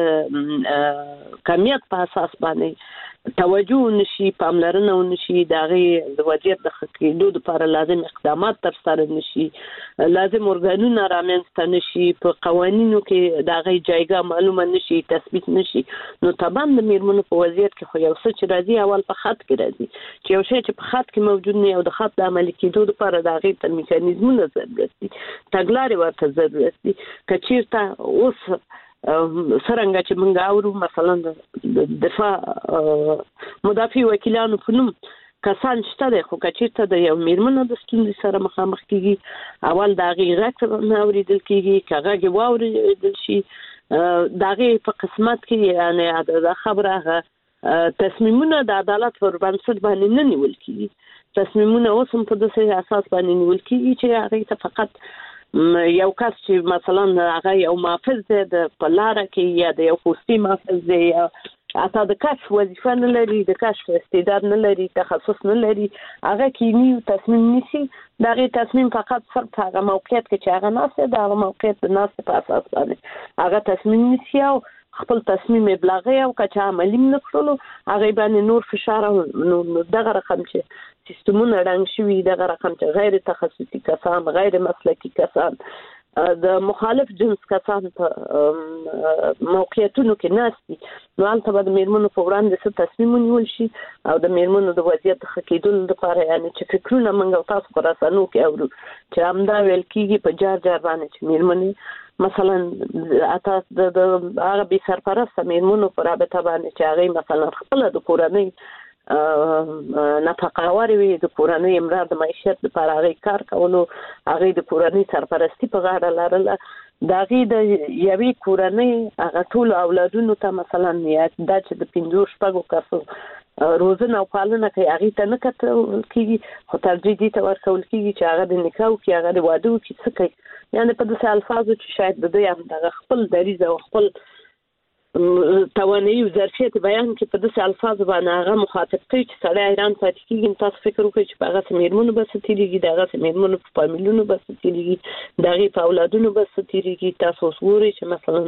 د کمیت په اساس باندې توجه نشي پاملرنه ونشي د هغې د وضعیت د ښه کېدو دپاره لازم اقدامات ترسره نشي لازم ارګانونه رامنځته نشي په قوانینو کې د هغې جایګاه معلومه نشي تثبیت نشي نو طبعا د میرمنو په وضعیت کې خو یو څه چې راځي اول په خط کې راځي چې یو شی چې په خط کې موجود نه او د خط د عملي کېدو دپاره د هغې ته میکانیزمونه ضرورت دي تګلارې ورته ضرورت دي که چېرته اوس سرنګه چې موږ اورو مثلا د دفاع مدافع وکیلانو په نوم کسان شته دی خو که چېرته د یو میرمنه د ستونزې سره مخامخ کېږي اول د هغې غږ نه اورېدل کېږي که غږ یې واورېدل شي د هغې په قسمت کې یعنې دا خبره هغه تصمیمونه د عدالت پر بنسټ باندې نه نیول کېږي تصمیمونه اوس هم په داسې اساس باندې نیول کېږي چې هغې ته فقط یو کس چې مثلا هغه یو محافظ دی د په لاره کې یا د یو پوستي محافظ دی یا حتی د کشف وظیفه نه لري د کشف استعداد نه لري تخصص نه لري هغه کینی تصمیم نیسي د هغې تصمیم فقط صرف هغه موقعیت کې چې هغه ناست دی د هغه موقعیت د ناستې په اساس باندې هغه تصمیم نیسي او خپل تصمیم ابلاغي او که چا عملي نه کړلو هغې باندې نور فشار او دغه رقم چې سیستمونه ړنګ شوي دغه رقم چې غیر تخصصي کسان غیر مسلکي کسان د مخالف جنس کسان په موقعیتونو کې ناست دي نو هلته به د میرمنو په وړاندې څه تصمیم ونیول شي او د میرمنو د وضعیت د ښه کېدلو دپاره یعنې چې فکرونه موږ او تاسو په رسنو کې اورو چې همدا ویل کېږي په جار جار باندې چې میرمنې مثلا اته د هغه بې سرپرسته میرمنو په رابطه باندې چې هغې مثلا خپله د کورنۍ نفقه واري وي د کورنۍ امرار د معیشت لپاره هغې کار کولو هغې د کورنۍ سرپرستي په غاړه لرله د هغې د یوې کورنۍ هغه ټولو اولادونو ته مثلا دا چې د پنځو شپږو کسو روزنه او پالنه کوي هغې ته نه کتل کېږي خو ترجیح دې ته ورکول کېږي چې هغه د نکاح وکړي هغه د واده وکړي څه کوي یعنې په داسې الفاظو چې شاید د دوی همدغه خپل دریځ او خپل توانایي او ظرفیت بیان کې په داسې الفاظو باندې هغه مخاطب کوي چې سړی حیران پاتې کېږي تاسو فکر وکړئ چې په هغسې میرمنو به څه تېرېږي د هغسې میرمنو په فامیلونو به څه تېرېږي د هغې په اولادونو به څه تېرېږي تاسو اوس ګورئ چې مثلا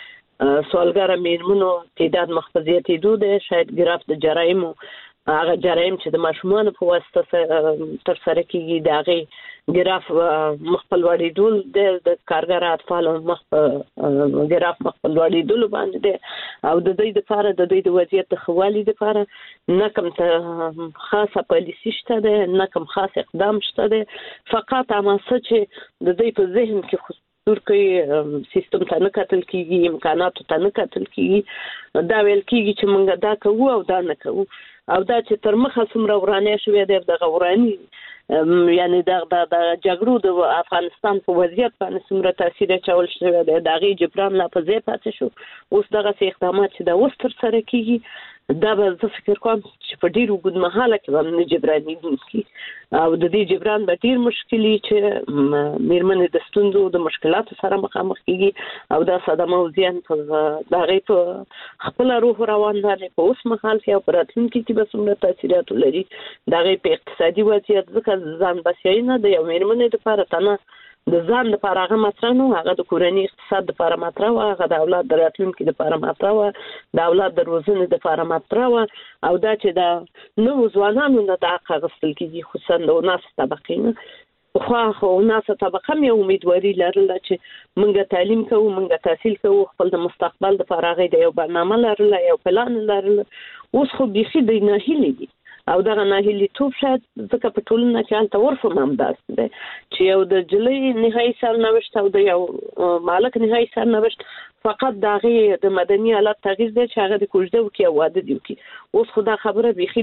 د سوالګره میرمنو تعداد مخ په زیاتېدو دی شاید ګراف د جرایمو هغه جرایم چې د ماشومانو په واسطه ترسره کېږي د هغې ګراف مخ په لوړېدو دی د کارګر اطفالو مخ په ګراف مخ په لوړېدلو باندې دی او د دوی دپاره د دوی د وضعیت د ښه والي دپاره نه کوم خاصه پالیسي شته دی نه کوم خاص اقدام شته دی فقط هغه څه چې د دوی په ذهن کې خصوص کوي سیستم ته نه کتل کېږي امکاناتو ته نه کتل کېږي دا ویل کېږي چې موږ دا کوو او دا نه کوو او دا چې تر مخه څومره ورانۍ شوې دی دغه وراني یعنې د د جګړو د افغانستان په وضعیت باندې څومره تاثیر اچول شوی دی د هغې جبران لا په ځای پاتې شو اوس دغسې اقدامات چې دا اوس ترسره کېږي دا به زه فکر کوم چې په ډېر اوږد مهاله کې به نه جبرانېدونکي او د دې جبران به ډېر مشکل وي چې میرمنې د ستونزو د مشکلاتو سره مخامخ کېږي او دا صدمه او زیان په د هغې په خپله روح روان باندې په اوس مهال کې او په راتلونکي کې به څومره تاثیرات ولري د هغې په اقتصادي وضعیت ځکه ځان بسیاینه د یو میرمنې دپاره تنه د ځان لپاره هغه مطرح نه هغه د کورنۍ اقتصاد لپاره مطرح وه هغه د اولاد د راتلونکي لپاره مطرح وه د اولاد د روزنې لپاره مطرح وه او دا چې د نوو ځوانانو نه د حق اخیستل کېږي خصوصا د وناسه طبقې نه پخوا خو وناسه طبقه هم یو امیدواري لرله چې موږ تعلیم کوو موږ تحصیل کوو خپل د مستقبل لپاره هغې د یو برنامه لرله یو پلان لرله اوس خو بیخي دوی ناهیلې دي او دغه ناهیلیتوب شاید ځکه په ټولنه کې هلته عرف هم همداسې دی چې یو د نجلۍ نهایي سرنوشت او د یو مالک نهایي سرنوشت فقط د هغې د مدني حالت تغییر دی چې هغه د کوژده وکړي او واده دې وکړي اوس خو دا خبره بیخي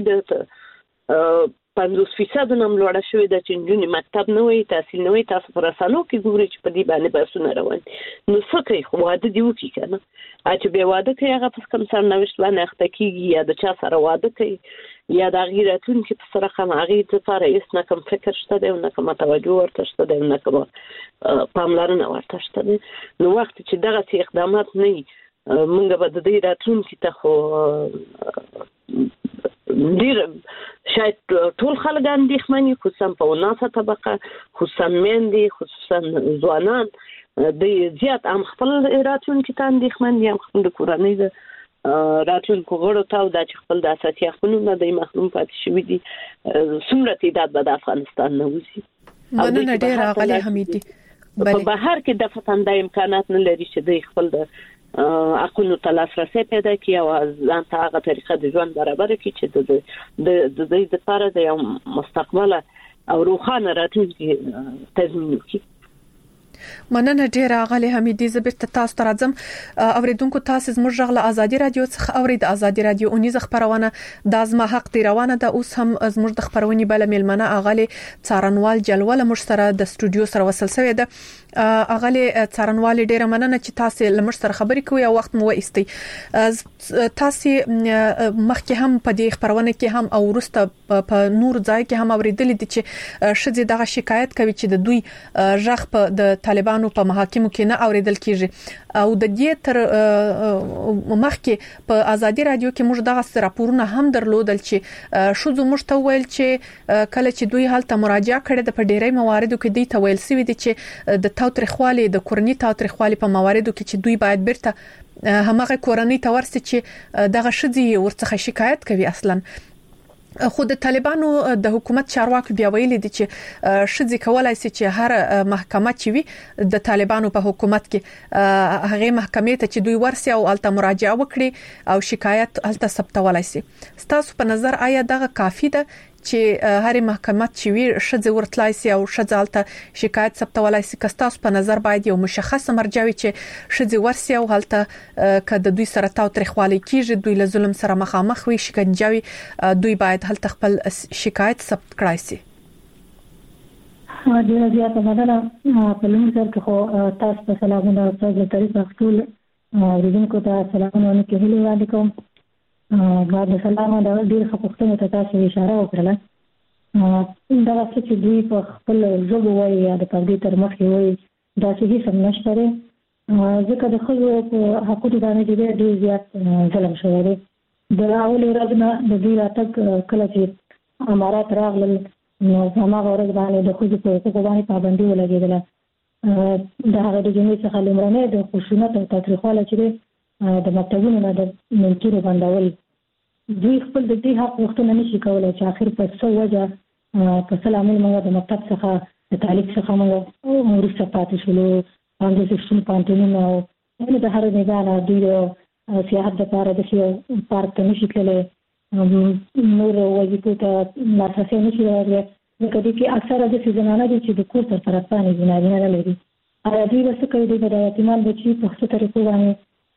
د پنځوس فیصده نه هم لوړه شوې ده چې نجونې مکتب نه وایي تحصیل نه وایي تاسو په رسنو کې ګورئ چې په دې باندې بحثونه روان دي نو څه کوي خو واده دې وکړي که نه چې بیا واده کوي هغه په کوم سرنوشت باندې اخته کېږي یا د چا سره واده کوي یا د هغې راتلونکي په سره هم هغې دپاره هېڅ نه کوم فکر شته دی او نه کومه توجه ورته شته دی او نه کومه پاملرنه ورته شته دی نو وخت چې دغسې اقدامات نه وي موږ به د دې راتلونکي ته خو ډیر شاید ټول خلک اندېښمني، خصوصا په وناسه طبقه، خصوصا میندې، خصوصا ځوانان د زیات هم خپل راتلونکي ته اندېښمن دي، هم خپل کورنۍ د راتلونکو غړو ته او دا چې خپل د اساسي حقوقو د محروم پاتې شوي دي څومره تعداد به د افغانستان نه وځي. مننه ډېره اغلې حمیدي. په بهر کې د فتنده امکانات نه لري چې د خپل د حقوقو ته لاسرسي پیدا کړي او ځان ته هغه طریقه د ژوند برابر کړي چې د د د دې لپاره د یو مستقبل او روښانه راتلونکي تضمین وکړي. مننه ډیره اغلې حمیدي. زه بیرته تاسو ته راځم. اوریدونکو تاسو زموږ غږ له ازادي رادیو څخه اورید. ازادي رادیو اونیزه خبرونه د ازما حق دی روانه ده. اوس هم زموږ د خبرونې بل میلمنه اغلې څارنوال جلوله مش سره د استودیو سره وصل شوې ده. اغلې څارنوال ډیره مننه چې تاسو لمر سره خبرې کوي او وخت مو وایستي. تاسو مخکې هم په دې خبرونه کې هم او ورسته په نور ځای کې هم اوریدلې دي چې شذ دغه شکایت کوي چې د دوی ژغ په د طالبانو په محاکمو کې نه اوریدل کیږي او د دې تر مخکې په ازادي رادیو کې موږ دغه راپورونه هم درلودل چې شذ موږ ته ویل چې کله چې دوی حالت مراجعه کړي د په ډیری مواردو کې دی ته ویل سوي دي چې د تاوتریخوالي د کورنۍ تاوتریخوالي په مواردو کې چې دوی باید بیرته همغه کورنۍ ته ورسي چې دغه شذ ورڅخه شکایت کوي. اصلا خو د طالبانو د حکومت چارواکي بیا ویلي دي چې شذ کولای شي چې هر محکمه چې وي د طالبانو په حکومت کې هغه محکمې ته چې دوی ورسي او الته مراجعه وکړي او شکایت الته ثبتولای شي. ستاسو په نظر آیا دغه کافي ده چې هر محکمه چې وي شذ ورتلای شي او شذ الته شکایت ثبتولای شي؟ کستاسو په نظر باید یو مشخص مرجع وي چې شذ ورسي او الته کده دوی سره تاوتریخوالي کیږي، دوی له ظلم سره مخامخ وي، شکنجه دوی باید هلته خپل شکایت ثبت کړای شي. ډیره زیاته مننه. په لومړي سر کې خو تاسو ته سلامونه او تاسو ته ټول اوریدونکو ته سلامونه وکړم. وعلیکم بعد سلام دا ډیر خپختنه ته تاسو اشاره وکړه. دا څه چې دوی په خپل ژبه وایي یا د پردي تر مخ وایي دا چې هیڅ نشته لري. ځکه د خلکو په حقوقو باندې ډیر زیات ظلم شوی دی. د اول ورځ نه د دوی راتګ کله چې امارات راغلل نو هغه ورځ باندې د خلکو په حقوقو باندې پابندي ولګېدله. د هغه د جمهوریت څخه لمرنه د خشونت او تاریخواله چې د مکتبونو نه د منکرو بندول دوی خپل د دې حق وختونه نشي کولای چې اخر په څو وجه په سلامل موږ د مکتب څخه د تعلیق څخه موږ ورسته پاتې شولو. باندې چې پانتونو او د هر نگاه دوی سیاحت لپاره د شي پارک ته نشي تللی، نور وظیفو ته لاسرسی نشي لرلی. ځکه دې کې اکثره داسې زنانه دي چې د کور سرپرستانې زنانې نه لري. ایا دوی به څه کوي؟ دوی به د یتیمان بچي په ښه طریقو باندې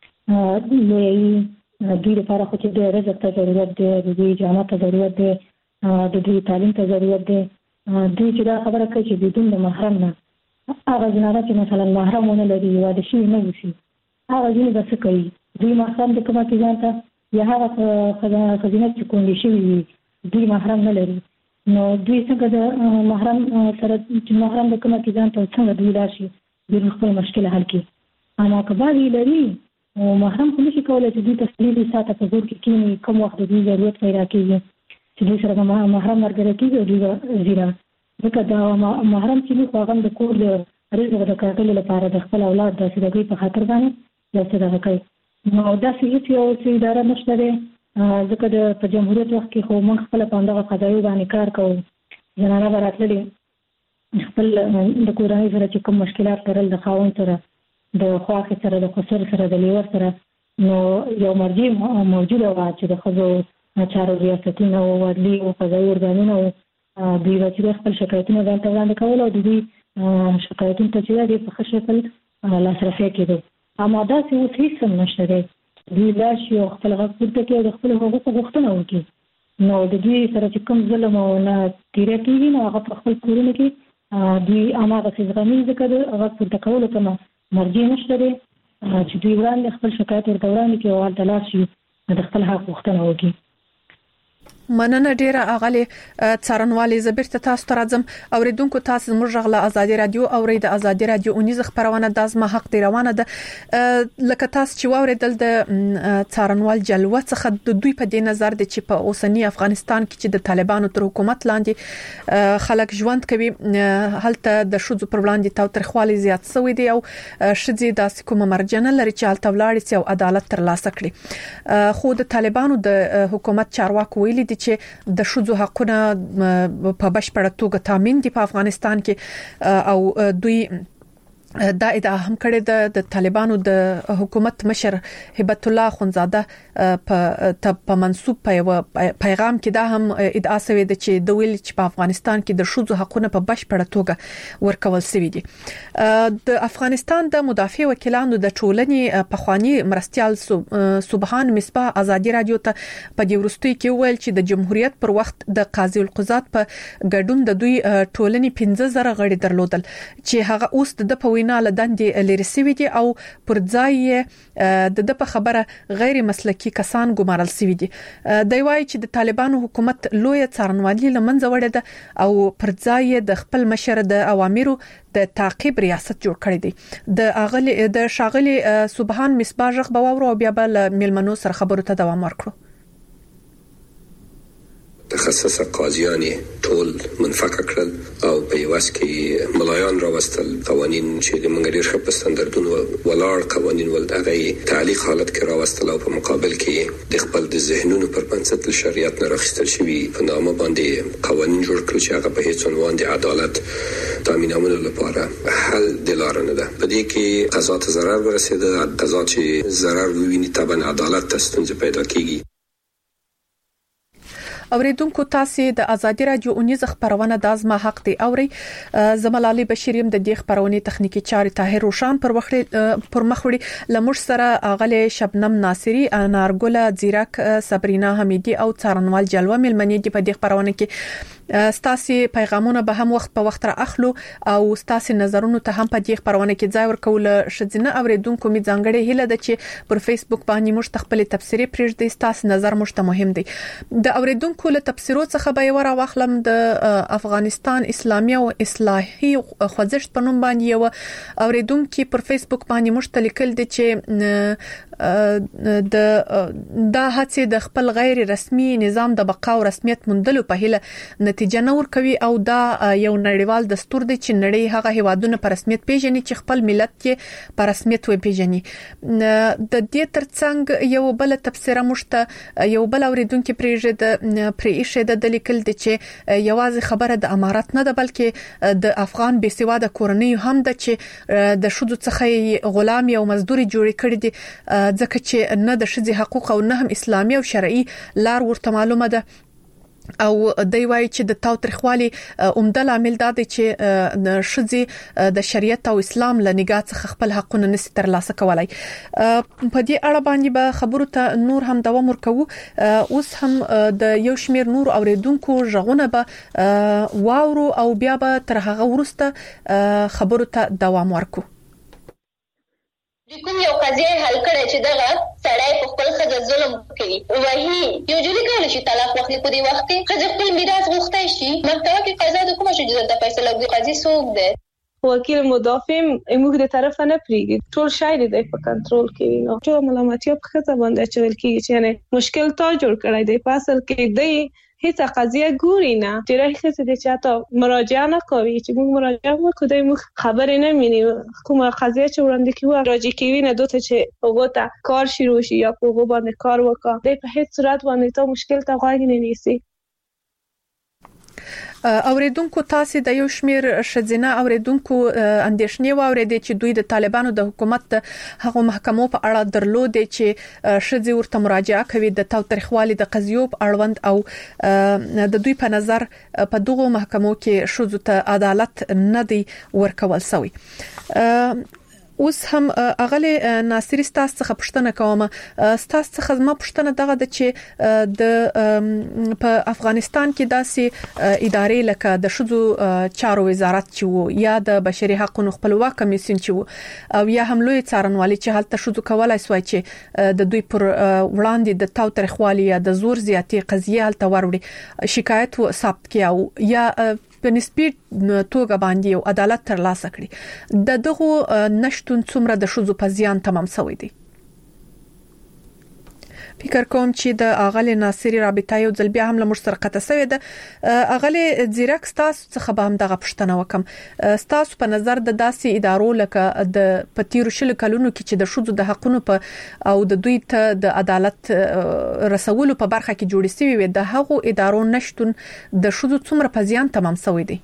لویوي. دوی لپاره خو چې د رزق ته ضرورت دی، د دوی جامه ته ضرورت دی، د دوی تعلیم ته ضرورت دی. دوی چې دا خبره کوي چې بدون د محرم نه هغه زنانه چې مثلا محرم ونه لري واده شوي نه وشي هغه ځینې به څه کوي؟ دوی محرم د کومه کې ځان ته یا هغه ښځینه چې کونډې شوي وي دوی محرم نه لري، نو دوی څنګه د محرم سره چې محرم د کومه کې ځان ته څنګه دوی لاړ شي دوی خپل مشکل حل کړي؟ اما که بعض یې لري او محرم خو نشي کولی چې دوی ته څلور ساعته په کور کې کښېني، کوم وخت د دوی ضرورت پیدا کېږي چې دوی سره محرم ملګری کېږي او دوی به ځي. ځکه دا محرم چې وي خو هغه د کور د رزق د کاټلو لپاره د خپل اولاد د سیدګۍ په خاطر باندې یو څه دغه کوي. نو داسې هېڅ یو څه اداره نشته دی. ځکه د په جمهوریت وخت کې خو موږ خپله په همدغه قضایو باندې کار کوو. زنانه به راتللې خپل د کورنۍ سره چې کوم مشکلات لرل د خاوند سره د خواښې سره د خسر سره د لیور سره، نو یو مرجع موجوده وه چې د ښځو چارو ریاستي نه وو، عدلي وو، قضایي ارګانونه وو. دوی به چې خپل شکایتونه ځان ته وړاندې کول او د دوی شکایتونو ته چې دی په ښه شکل لاسرسی کېدو. اما داسې اوس هېڅ هم نشته دی. دوی لاړ شي او خپل غږ پورته کړي او د خپلو حقوقو غوښتنه وکړي. نو د دوی سره چې کوم ظلم او نه تېری کېږي نو هغه په خپل کورونو کې دوی هماغسې زغمي. ځکه د غږ پورته کولو ته مرجع نشته دی چې دوی وړاندې خپل شکایت ورته وړاندې کړي او هلته لاړ شي د خپل حق غوښتنه وکړي. مننه ډیره اغلی څارنوالي زبرته تاسو ته راځم اوریدونکو تاسو موږ غلا ازادي رادیو اورید ازادي رادیو اونیز خبرونه د ازما حق دی روانه ده لکه تاسو چې واوریدل د څارنوال جلوه څخه د دوی په دې نظر د چې په اوسنی افغانستان کې چې د طالبانو تر حکومت لاندې خلک ژوند کوي هلته د شذو پر وړاندې تاوتریخوالي زیات شوی دی او شذې د کومه مرجنه لري چې هلته ولاړ سي او عدالت ترلاسه کړي خو د طالبانو د حکومت چارواکو ویلي دي چې د شذو حقونه په بشپړه توګه تامین دي په افغانستان کې او دوی دا ادعا هم کړې ده د طالبانو د حکومت مشر هبت الله خنزاده په په منسوب په پیغام کې دا هم ادعا شوې ده چې د ویل چې په افغانستان کې د شذو حقونه په بشپړه توګه ورکول شوی دي د افغانستان د مدافع وکیلانو د ټولنې په خواني مرستيال سبحان مصباح ازادي رادیو ته په دې ورستۍ کې ویل چې د جمهوریت پر وخت د قاضي القضات په ګډون د دوی ټولنې پنځه زره غړي درلودل چې هغه اوس د وینا لدندې لري سوي دي او پر ځای د په خبره غیر مسلکي کسان ګمارل سوي دي د وایي چې د طالبانو حکومت لوی څارنوالي لمنځه وړي ده او پر ځای د خپل مشر د اوامرو د تعقیب ریاست جوړ کړی دی د اغلی د شاغلی سبحان مصباح ژغ بواورو بیا بل ملمنو سره خبرو ته دوام ورکړو تخصص قاضیان ټول منفک کړل او په یواس کې ملایان راوستل قوانين چې د منګري ښه په ستاندردونو ولاړ قوانين ول دغه تعلیق حالت کې راوستل او په مقابل کې د خپل د ذهنونو پر بنسټ شریعت نه راخستل شوی په نامه باندې قوانين جوړ کړل چې هغه په هیڅ عنوان د عدالت تامینولو لپاره حل دلاره نه ده په دې کې قضا ته ضرر ورسېده قضا چې ضرر وویني طبعا عدالت ته ستونزې پیدا کیږي اوریدونکو تاسو د ازادي رادیو اونیز خبرونه د ازما حق دی اوري زملالي بشیریم د دې خبرونه تخنیکی چاري طاهر روشان پر وخت پر مخوړي لمش سره اغله شبنم ناصری انارګل زیرک صبرینا حمیدی او څارنوال جلوه ملمنې دی په دې خبرونه کې ستاسي پیغامونه به هم وخت په وخت را اخلو او ستاسي نظرونو ته هم په دې خبرونه کې ځای ورکول شذنه اوریدونکو می ځانګړي هله د چې پر فیسبوک باندې موږ خپل تفسیری پرېږدي ستاسي نظر موږ ته مهم دی د اوریدونکو له تفسیرو څخه به ورا واخلم د افغانستان اسلامي او اصلاحي خوځښت په نوم باندې یو اوریدونکو پر فیسبوک باندې موږ ته لیکل دي چې د دا هڅه د خپل غیر رسمي نظام د بقا او رسمیت موندلو په هله نتیجه نور کوي او دا یو نړیوال دستور دی چې نړۍ هغه هیوادونه پر رسمیت پیژني چې خپل ملت کې پر رسمیت و پیژني د دې ترڅنګ یو بل تفسیر مشته یو بل اوریدونکو پرېږه د پرېشه د لیکل دي چې یوازې خبره د امارات نه ده بلکې د افغان بې سواده کورنۍ هم د چې د شذو څخه غلام او مزدوري جوړ کړي دي ځکه چې نه د شذي حقوق او نه هم اسلامي او شرعي لار ورته معلومه ده او دوی وایي چې د تاوتریخوالي عمده عامل دا دی چې شذي د شریعت او اسلام له نگاه څخه خپل حقونه نشي ترلاسه کولای په دې اړه باندې به خبرو ته نور هم دوام ورکوو اوس هم د یو شمیر نور اوریدونکو ژغونه به واورو او بیا به تر هغه ورسته خبرو ته دوام ورکوو د کوم یو قضیه حل کړي چې دغه سړی په خپل خځه ظلم کوي وایي یو جوړی کول شي طلاق واخلي په دې وخت کې خځه خپل میراث غوښتای شي محکمه کې قضا د کومه شي د فیصله کوي قاضي څوک دی وکیل مدافع موږ د طرف نه پریږي ټول شاید دی په کنټرول کې نو ټول ملامتي په خځه باندې چول کیږي چې نه مشکل تا جوړ کړی دی په اصل کې دی هیڅ قضیه ګوري نه ډیره ښه دي چې تاسو مراجعه نه کوي چې موږ مراجعه وکړو موږ خبرې نه مینی کومه قضیه چې وړاندې کیو راځي کوي نه دوته چې هغه ته کار شروع شي یا په هغه باندې کار وکړي د په هیڅ صورت باندې ته مشکل ته غوږ نه نیسي اوریدونکو تاسو د یو شمیر شذینه اوریدونکو اندیشنې واوریدي چې دوی د طالبانو د حکومت د هغو محکمو په اړه درلودي چې شذي ورته مراجعه کوي د تاوتریخوالي د قضیو په اړوند او د دوی په نظر په دغه محکمو کې شذو ته عدالت نه دی ورکول شوی اوس هم اغله ناصری ستاسو څخه پوښتنه کوم ستاسو څخه ما پوښتنه دغه د چې د په افغانستان کې داسې ادارې لکه د شذو چارو وزارت چې وو یا د بشري حقوقو خپلواک کمیسیون چې وو او یا هم لوی څارنوالي چې هلته شذو کولای سوای چې د دوی پر وړاندې د تاوتریخوالي یا د زور زیاتی قضیه هلته وروړي شکایت ثبت کیاو یا په نسبی توګه باندې یو عدالت ترلاسه کړي د دغه نشټون څومره د شذو په زیان تمام شوی دی. فکر کوم چې د اغلی ناصری رابطه یو ځل بیا هم له مشترک قطه سوی ده اغلی زیرک ستاسو څخه به هم دغه پښتنه وکم ستاسو په نظر د داسې ادارو لکه د پتیرو شل کلونو کې چې د شذو د حقونو په او د دوی ته د عدالت رسولو په برخه کې جوړې شوی وي د هغو ادارو نشټون د شذو څومره په زیان تمام شوی دی.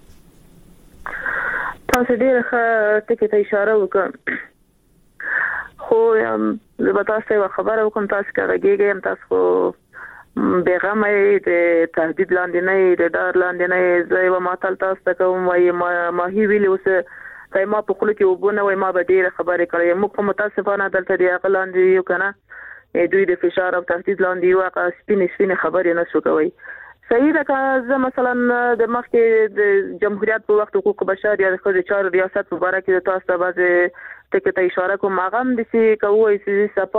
تاسو ډیره ټکی ته اشاره وکړه خو زه به تاسو ته خبره وکم تاسو کېږم تاسو بیغمه د تهدید لاندې نه د ډار لاندې نه زه یو ماتل تاسو ته کوم وای ما هی ویل اوس کای ما په خپل کې وبونه وای ما به ډیره خبره کړې موږ په متاسفانه دلته دی عقل لاندې یو کنه دوی د فشار او تهدید لاندې یو واقع سپین سپین خبرې نه شو کوي صحیح ده که زه مثلا د مخکې د جمهوریت په وخت حقوق بشر یا د خځو چارو ریاست په اړه کې تاسو ته بعض ټکي ته اشاره کوم هغه هم د سي کوي چې صفه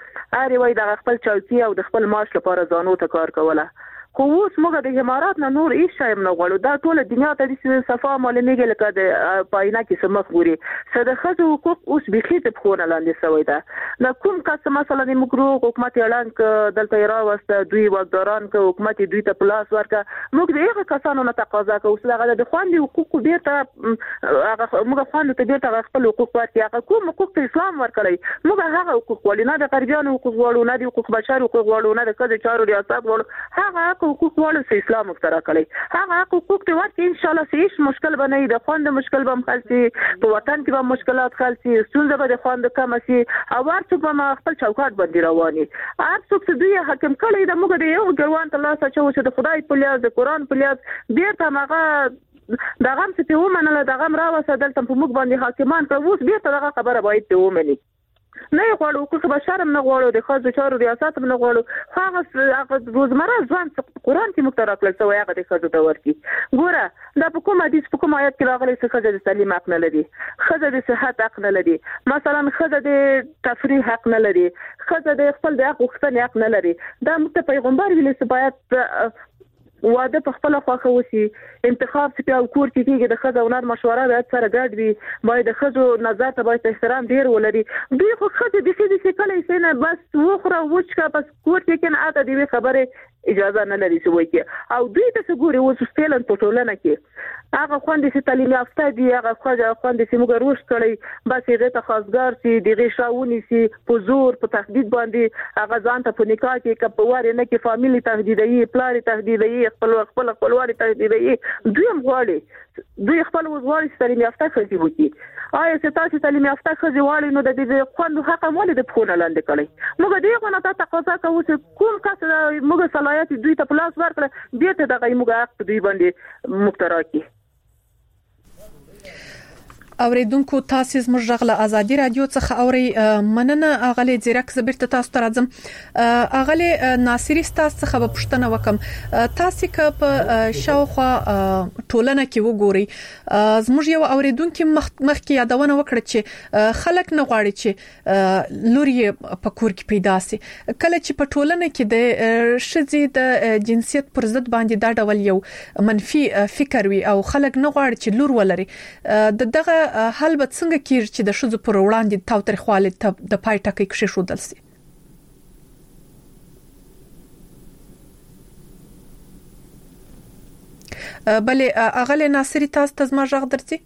د اړ وای د خپل چوکي او د خپل معاش لپاره ځانو ته کار کوله خو اوس موږ د امارات نه نور هیڅ شی نه غواړو دا ټول دنیا ته د صفه معلومیږي لکه د پاینه کې سمخ ګوري څه د خځو حقوق اوس بخې ته خونه لاندې شوی ده د کوم کس مثلا د مګرو حکومت اعلان ک دلته راوسته دوی واکداران ک حکومت دوی ته پلاس ورکا موږ دغه کسانو نه تقاضا کوو چې هغه د خوندې حقوق بیرته هغه موږ خوندې ته بیرته خپل حقوق ورکړي هغه کوم حقوق اسلام ورکړي موږ هغه حقوق ولې نه د غربیانو حقوق وړو نه د حقوق بشر حقوق وړو نه د خځو چارو ریاست وړو هغه حقوق وړو چې اسلام اختراع کړی هغه حقوق ته ورته ان شاء الله هیڅ مشکل بنئ د خوند مشکل به حل شي په وطن کې به مشکلات حل شي ستونزه به د خوند کم شي او ورته په ما خپل چوکاټ باندې رواني هر څوک چې دوی حکم کړی د موږ د یو ګروان ته لاس اچو چې د خدای په لیاز د قران په لیاز بیرته ماغه دغه څه ته ومنله دغه راوسه دلته په موږ باندې حاکمان ته اوس بیرته دغه خبره باید ته ومني نه غواړو حقوق بشر هم نه غواړو د خځو چارو ریاست هم نه غواړو هغه هغه روزمره ځوان قرآن کې مختار کړل سو هغه د خځو ته ورکی ګوره دا په کوم حدیث په کوم آیت کې راغلي چې خځه د تعلیم حق نه لري خځه د صحت حق نه لري مثلا خځه د تفریح حق نه لري خځه د خپل د حق غوښتنې حق نه لري دا مت پیغمبر ویل چې باید واده په خپل خواخه وسی انتخاب چې په کور کې کېږي د خځو نر مشوره به سره ګډ وي باید د خځو نظر ته باید احترام ډیر ولري دوی خو خځه د دې څه کله یې نه بس وخره وچکا بس کور کې کنه اته دی خبره اجازه نه لري چې وایي او دوی ته ګوري اوس فعلا په ټولنه کې هغه خوندې چې تعلیم یافته دي هغه خځه خوندې چې موږ روش کړی بس یې ته خاصګار سي دغه شاونی سي په زور په تهدید باندې هغه ځان ته په نکاح کې کپوار نه کې فامیلی تهدیدي پلار تهدیدي خپل خپل خپلوار تهدیدي دوی هم غواړي دوی خپل وزواري تعلیم یافته خځې وکړي آیا چې تاسو تعلیم یافته خځې واړی نو د دې خوند حق مولې د فون لاندې کړی موږ دې غو نه تقاضا کوو چې کوم کس موږ صلاحیت دوی ته پلاس ورکړه دې ته دغه موږ حق دوی باندې مقترا کی اوریدونکو تاسو زموږ غږ له ازادي رادیو څخه اوري مننه اغلی زیرک زبرته تاسو ته راځم اغلی ناصری تاسو څخه به پوښتنه وکم تاسو که په شاوخوا ټولنه کې وګوري زموږ یو اوریدونکو مخکې یادونه وکړه چې خلک نه غواړي چې لوري په کور کې پیدا سي کله چې په ټولنه کې د شذي د جنسیت پر ضد باندې دا ډول یو منفي فکر وي او خلک نه غواړي چې لور ولري د دغه حل به څنګه کیږي چې د شذو پر وړاندې تاوتریخوالي د پای ټکی کې شودل سي بلې اغلی ناصری تاسو ته زما غږ درځي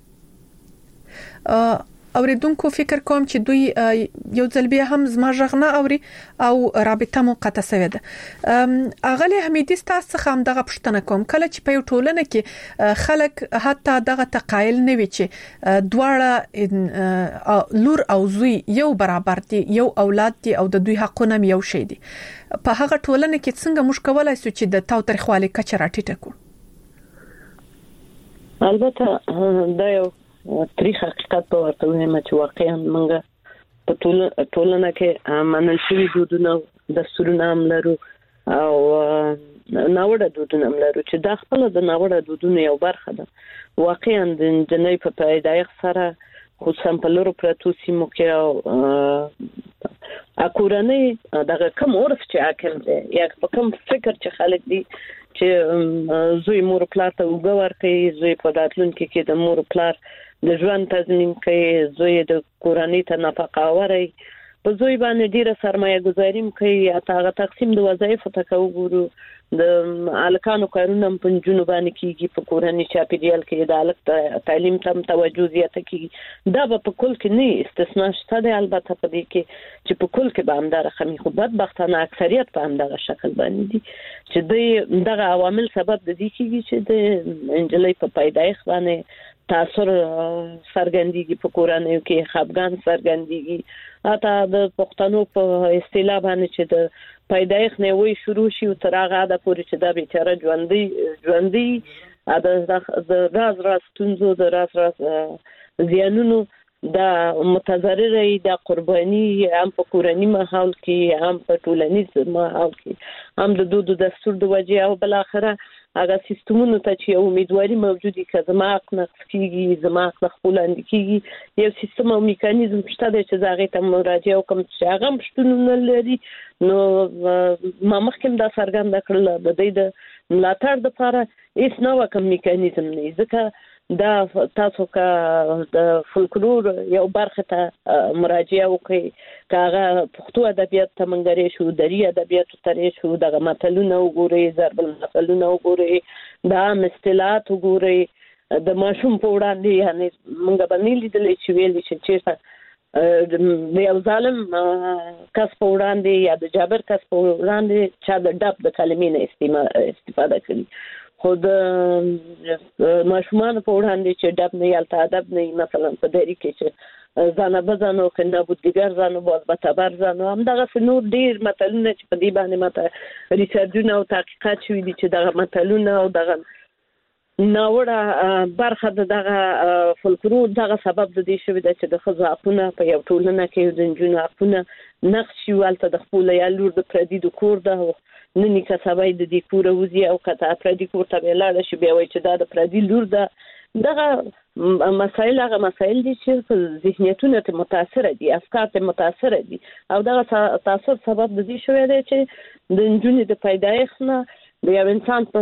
اوریدونکو فکر کوم چې دوی یو ځل بیا هم زما غږ نه اوري او رابطه مو قطع شوه ده اغلی حمیدی تاسو څخه هم دغه پوښتنه کوم کله چې په یو ټولنه کې خلک حتی دغه تقایل نه وي چې دواړه لور او زوی یو برابر دي یو اولاد دي او د دوی حقونه یو شی دي په هغه ټولنه کې څنګه موږ کولای شو چې د تاوتریخوالي کچه راټیټه کړو البته دا یو تاریخ حقیقت به ورته وایم چې واقعا موږ په ټولنه کې منل شوي دودونه دستورونه هم لرو او ناوړه دودونه هم لرو چې دا خپل د ناوړه دودونو یو برخه ده. واقعا د جنۍ په پیدایښت سره خصوصا په لورو پرتو سیمو کې او اکورنۍ دغه کوم عرف چې حاکم دی یا په کوم فکر چې خلک دي چې زوی مور پلار ته وګور کوي، زوی په راتلونکي کې د مور پلار د ژوند تضمین کوي، زوی د کورنۍ ته نفقه وري، په زوی باندې ډیره سرمایه گذاري کوي، یا هغه تقسیم د وظایفو ته وګورو د الکانو کارونه په جنوب باندې کیږي، په کورنۍ چاپیریال کې د الک تعلیم ته توجه زیاته کیږي. دا په کل کې نه استثناء شته دی، البته په دې کې چې په کل کې به هم دا رقمي خو بدبختانه اکثریت په هم دغه شکل باندې دي چې دغه عوامل سبب د دې کیږي چې د انجلۍ په پیدایښت باندې تاثیر سرګندېږي، په کورنۍ کې خپګان سرګندېږي. اته د پښتنو په اصطلاح باندې چې د پیدایښت نه وي شروع شي او تر هغه د پورې چې دا بیچاره ژوندۍ ژوندۍ د راز راز تونزو د راز راز زیانونو دا متضرره د قرباني هم په کورنۍ ماحول کې هم په ټولنیز ماحول کې هم د دودو دستور د وجې او بل اخره هغه سیستمونو ته چې امیدواري موجودي که زما حق نقض کیږي، زما حق خپل اند کیږي، یو سیستم او میکانیزم شته چې زاغه ته مراجعه وکم چې هغه مشتونه لري. نو ما مخکې دا څرګند کړل د دې د ملاتړ لپاره هیڅ نو کوم میکانیزم نه ځکه دا تاسو کا د فولکلور یو برخه ته مراجعه وکړي، کاغه پښتو ادبیات ته منګري شو، دری ادبیات ته شو، دغه متلونه وګوري، ضرب المثلونه وګوري، دا مستلات وګوري، د ماشوم په وړاندې یعنی موږ باندې لیدلې چې ویل چې چیرته د یو ظالم کس په وړاندې یا د جابر کس په وړاندې چا د ډب د کلمې نه استفاده کړي، خو د ماشومان په وړاندې چې ډب نه یالته ادب نه مثلا په دری کې چې ځانه بزانو کنده بود دیگر زانو باز بتبر زانو هم دغه نور ډیر متلونه چې په دې باندې ماته ریسرچونه او تحقیقات شوي دي چې دغه متلونه او دغه ناوړه برخه دغه فولکلور دغه سبب د دې شوی دی چې د ښځو حقونه په یو ټولنه کې د نجونو حقونه نقض شي، هلته د خپل یا لور د پردي د کور ده ننی کسبای د دې کور وزي او کته پردي کور ته ولاړ شي بیا وایي چې دا د پردي لور ده. دغه مسایل هغه مسایل دي چې په ذهنیتونو ته متاثر دي، افکار ته متاثر دي او دغه تاثیر سبب د دې شوی دی چې د نجونې د پیدایښت نه د یو انسان په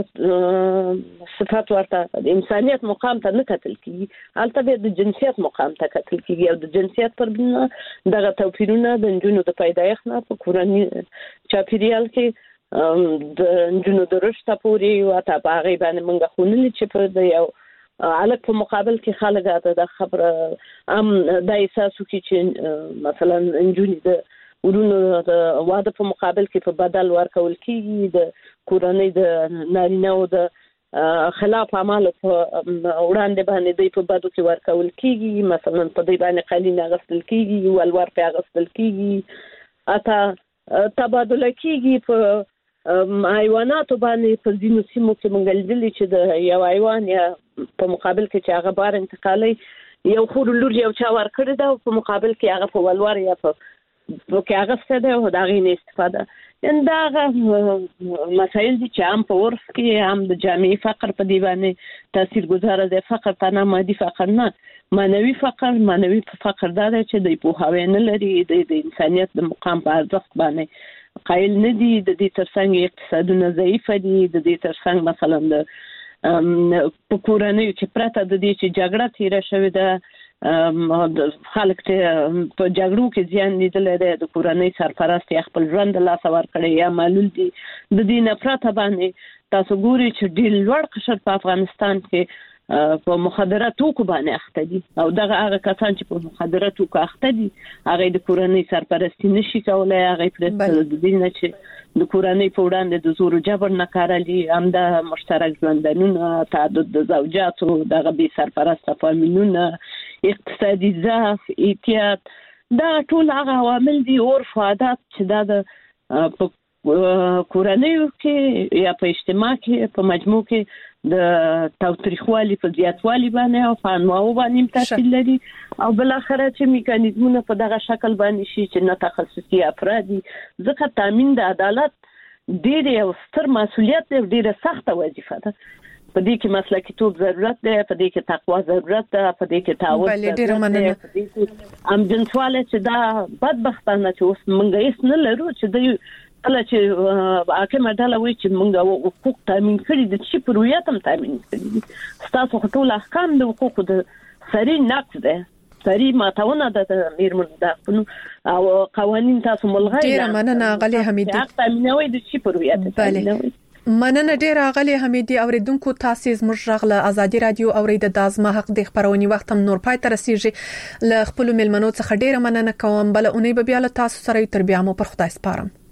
صفات ورته د انسانیت مقام ته نه کتل کیږي، هلته به د جنسیت مقام ته کتل کیږي او د جنسیت پر بنا دغه توپیرونه د نجونو د پیدایښت نه په کورنۍ چاپیریال کې د نجونو د رشد پورې واته باغې باندې موږ خونلې چې په یو الک په مقابل کې خلک د خبره ام د احساسو کې چې مثلا نجونې د ورونو د واده په مقابل کې په بدل ورکول کیږي، د کورنۍ د نارینه او د خلاف اعمال په وړاندې باندې د په بدو کې ورکول کیږي، مثلا په دې باندې قالین اغستل کیږي، ولور په اغستل کیږي، اته تبادله کیږي په حیواناتو باندې په ځینو سیمو کې مونږ لیدلي چې د یو حیوان یا په مقابل کې چې هغه بار انتقالي یو خور لور یو چا ورکړی دا په مقابل کې هغه په ولور یا په کې هغه ستده او دا غي نه استفاده. ان دا مسائل دي چې هم په ورف کې هم د جامعي فقر په دی باندې تاثیر گذاره ده. فقر تنه مادي فقر نه، معنوي فقر. معنوي فقر دا ده چې د پوهاوی نه لري، د انسانيت د مقام په ارزښت باندې قائل نه دي، د دې ترڅنګ اقتصادونه ضعیف دي، د دې ترڅنګ مثلا د په کورنۍ کې پرته د دې چې جګړه تیره شوې ده خلک ته په جګړو کې زیان لیدل دي، د کورنۍ سرپرست خپل ژوند له لاسه ورکړي یا معلول دي. د دې نفرت باندې تاسو ګوري چې ډېر لوړ قشر په افغانستان کې په مخدرات توکو باندې اخته دي او دغه هغه کسان چې په مخدرات توکو اخته دي هغه د کورنۍ سرپرستی نشي کولای، هغه پرته د دې نه چې د کورنۍ په وړاندې د زور او جبر نه کارالي، هم د مشترک ژوندانونه، تعدد د زوجاتو، دغه بي سرپرسته فامیلونه، اقتصادي ضعف، اعتیاد، دا ټول هغه عوامل دي، عرف عادت چې دا د کورنیو کې یا په اجتماع کې په مجموع کې د تاوتریخوالي په زیاتوالي باندې او په انواعو باندې تاثیر لري او بل اخره چې میکانیزمونه په دغه شکل باندې شي چې نه تخصصي افرادي ځکه تامین د عدالت ډېر یو ستر مسؤلیت دی، ډېره سخته وظیفه ده. په دې کې مسلکي توب ضرورت دی، په دې کې تقوا ضرورت ده، په دې کې تعاون ضرورت دی، په دې کې امجنسواله چې دا بدبختانه چې اوس موږ هیڅ نه لرو چې د کله چې حاکم ډله وایي چې موږ حقوق تامین کړي دي چې پر هویت هم تامین کړي دي. ستاسو ټول احکام د حقوقو د سری نقض ده، سری ماتونه ده د میرمنو د حقونو او قوانین تاسو ملغوي. ډیره مننه غلي حمیدي. حق تامینوي د چې پر هویت تامینوي. مننه ډیره غلي حمیدي. اوریدونکو تاسو زموږ غږ له ازادي رادیو اورید د ازما حق د خبرونې وخت هم نور پای تر رسیدي. ل خپل ملمنو څخه ډیره مننه کوم. بل اونۍ به بیا له تاسو سره تر بیا مو پر خدای سپارم.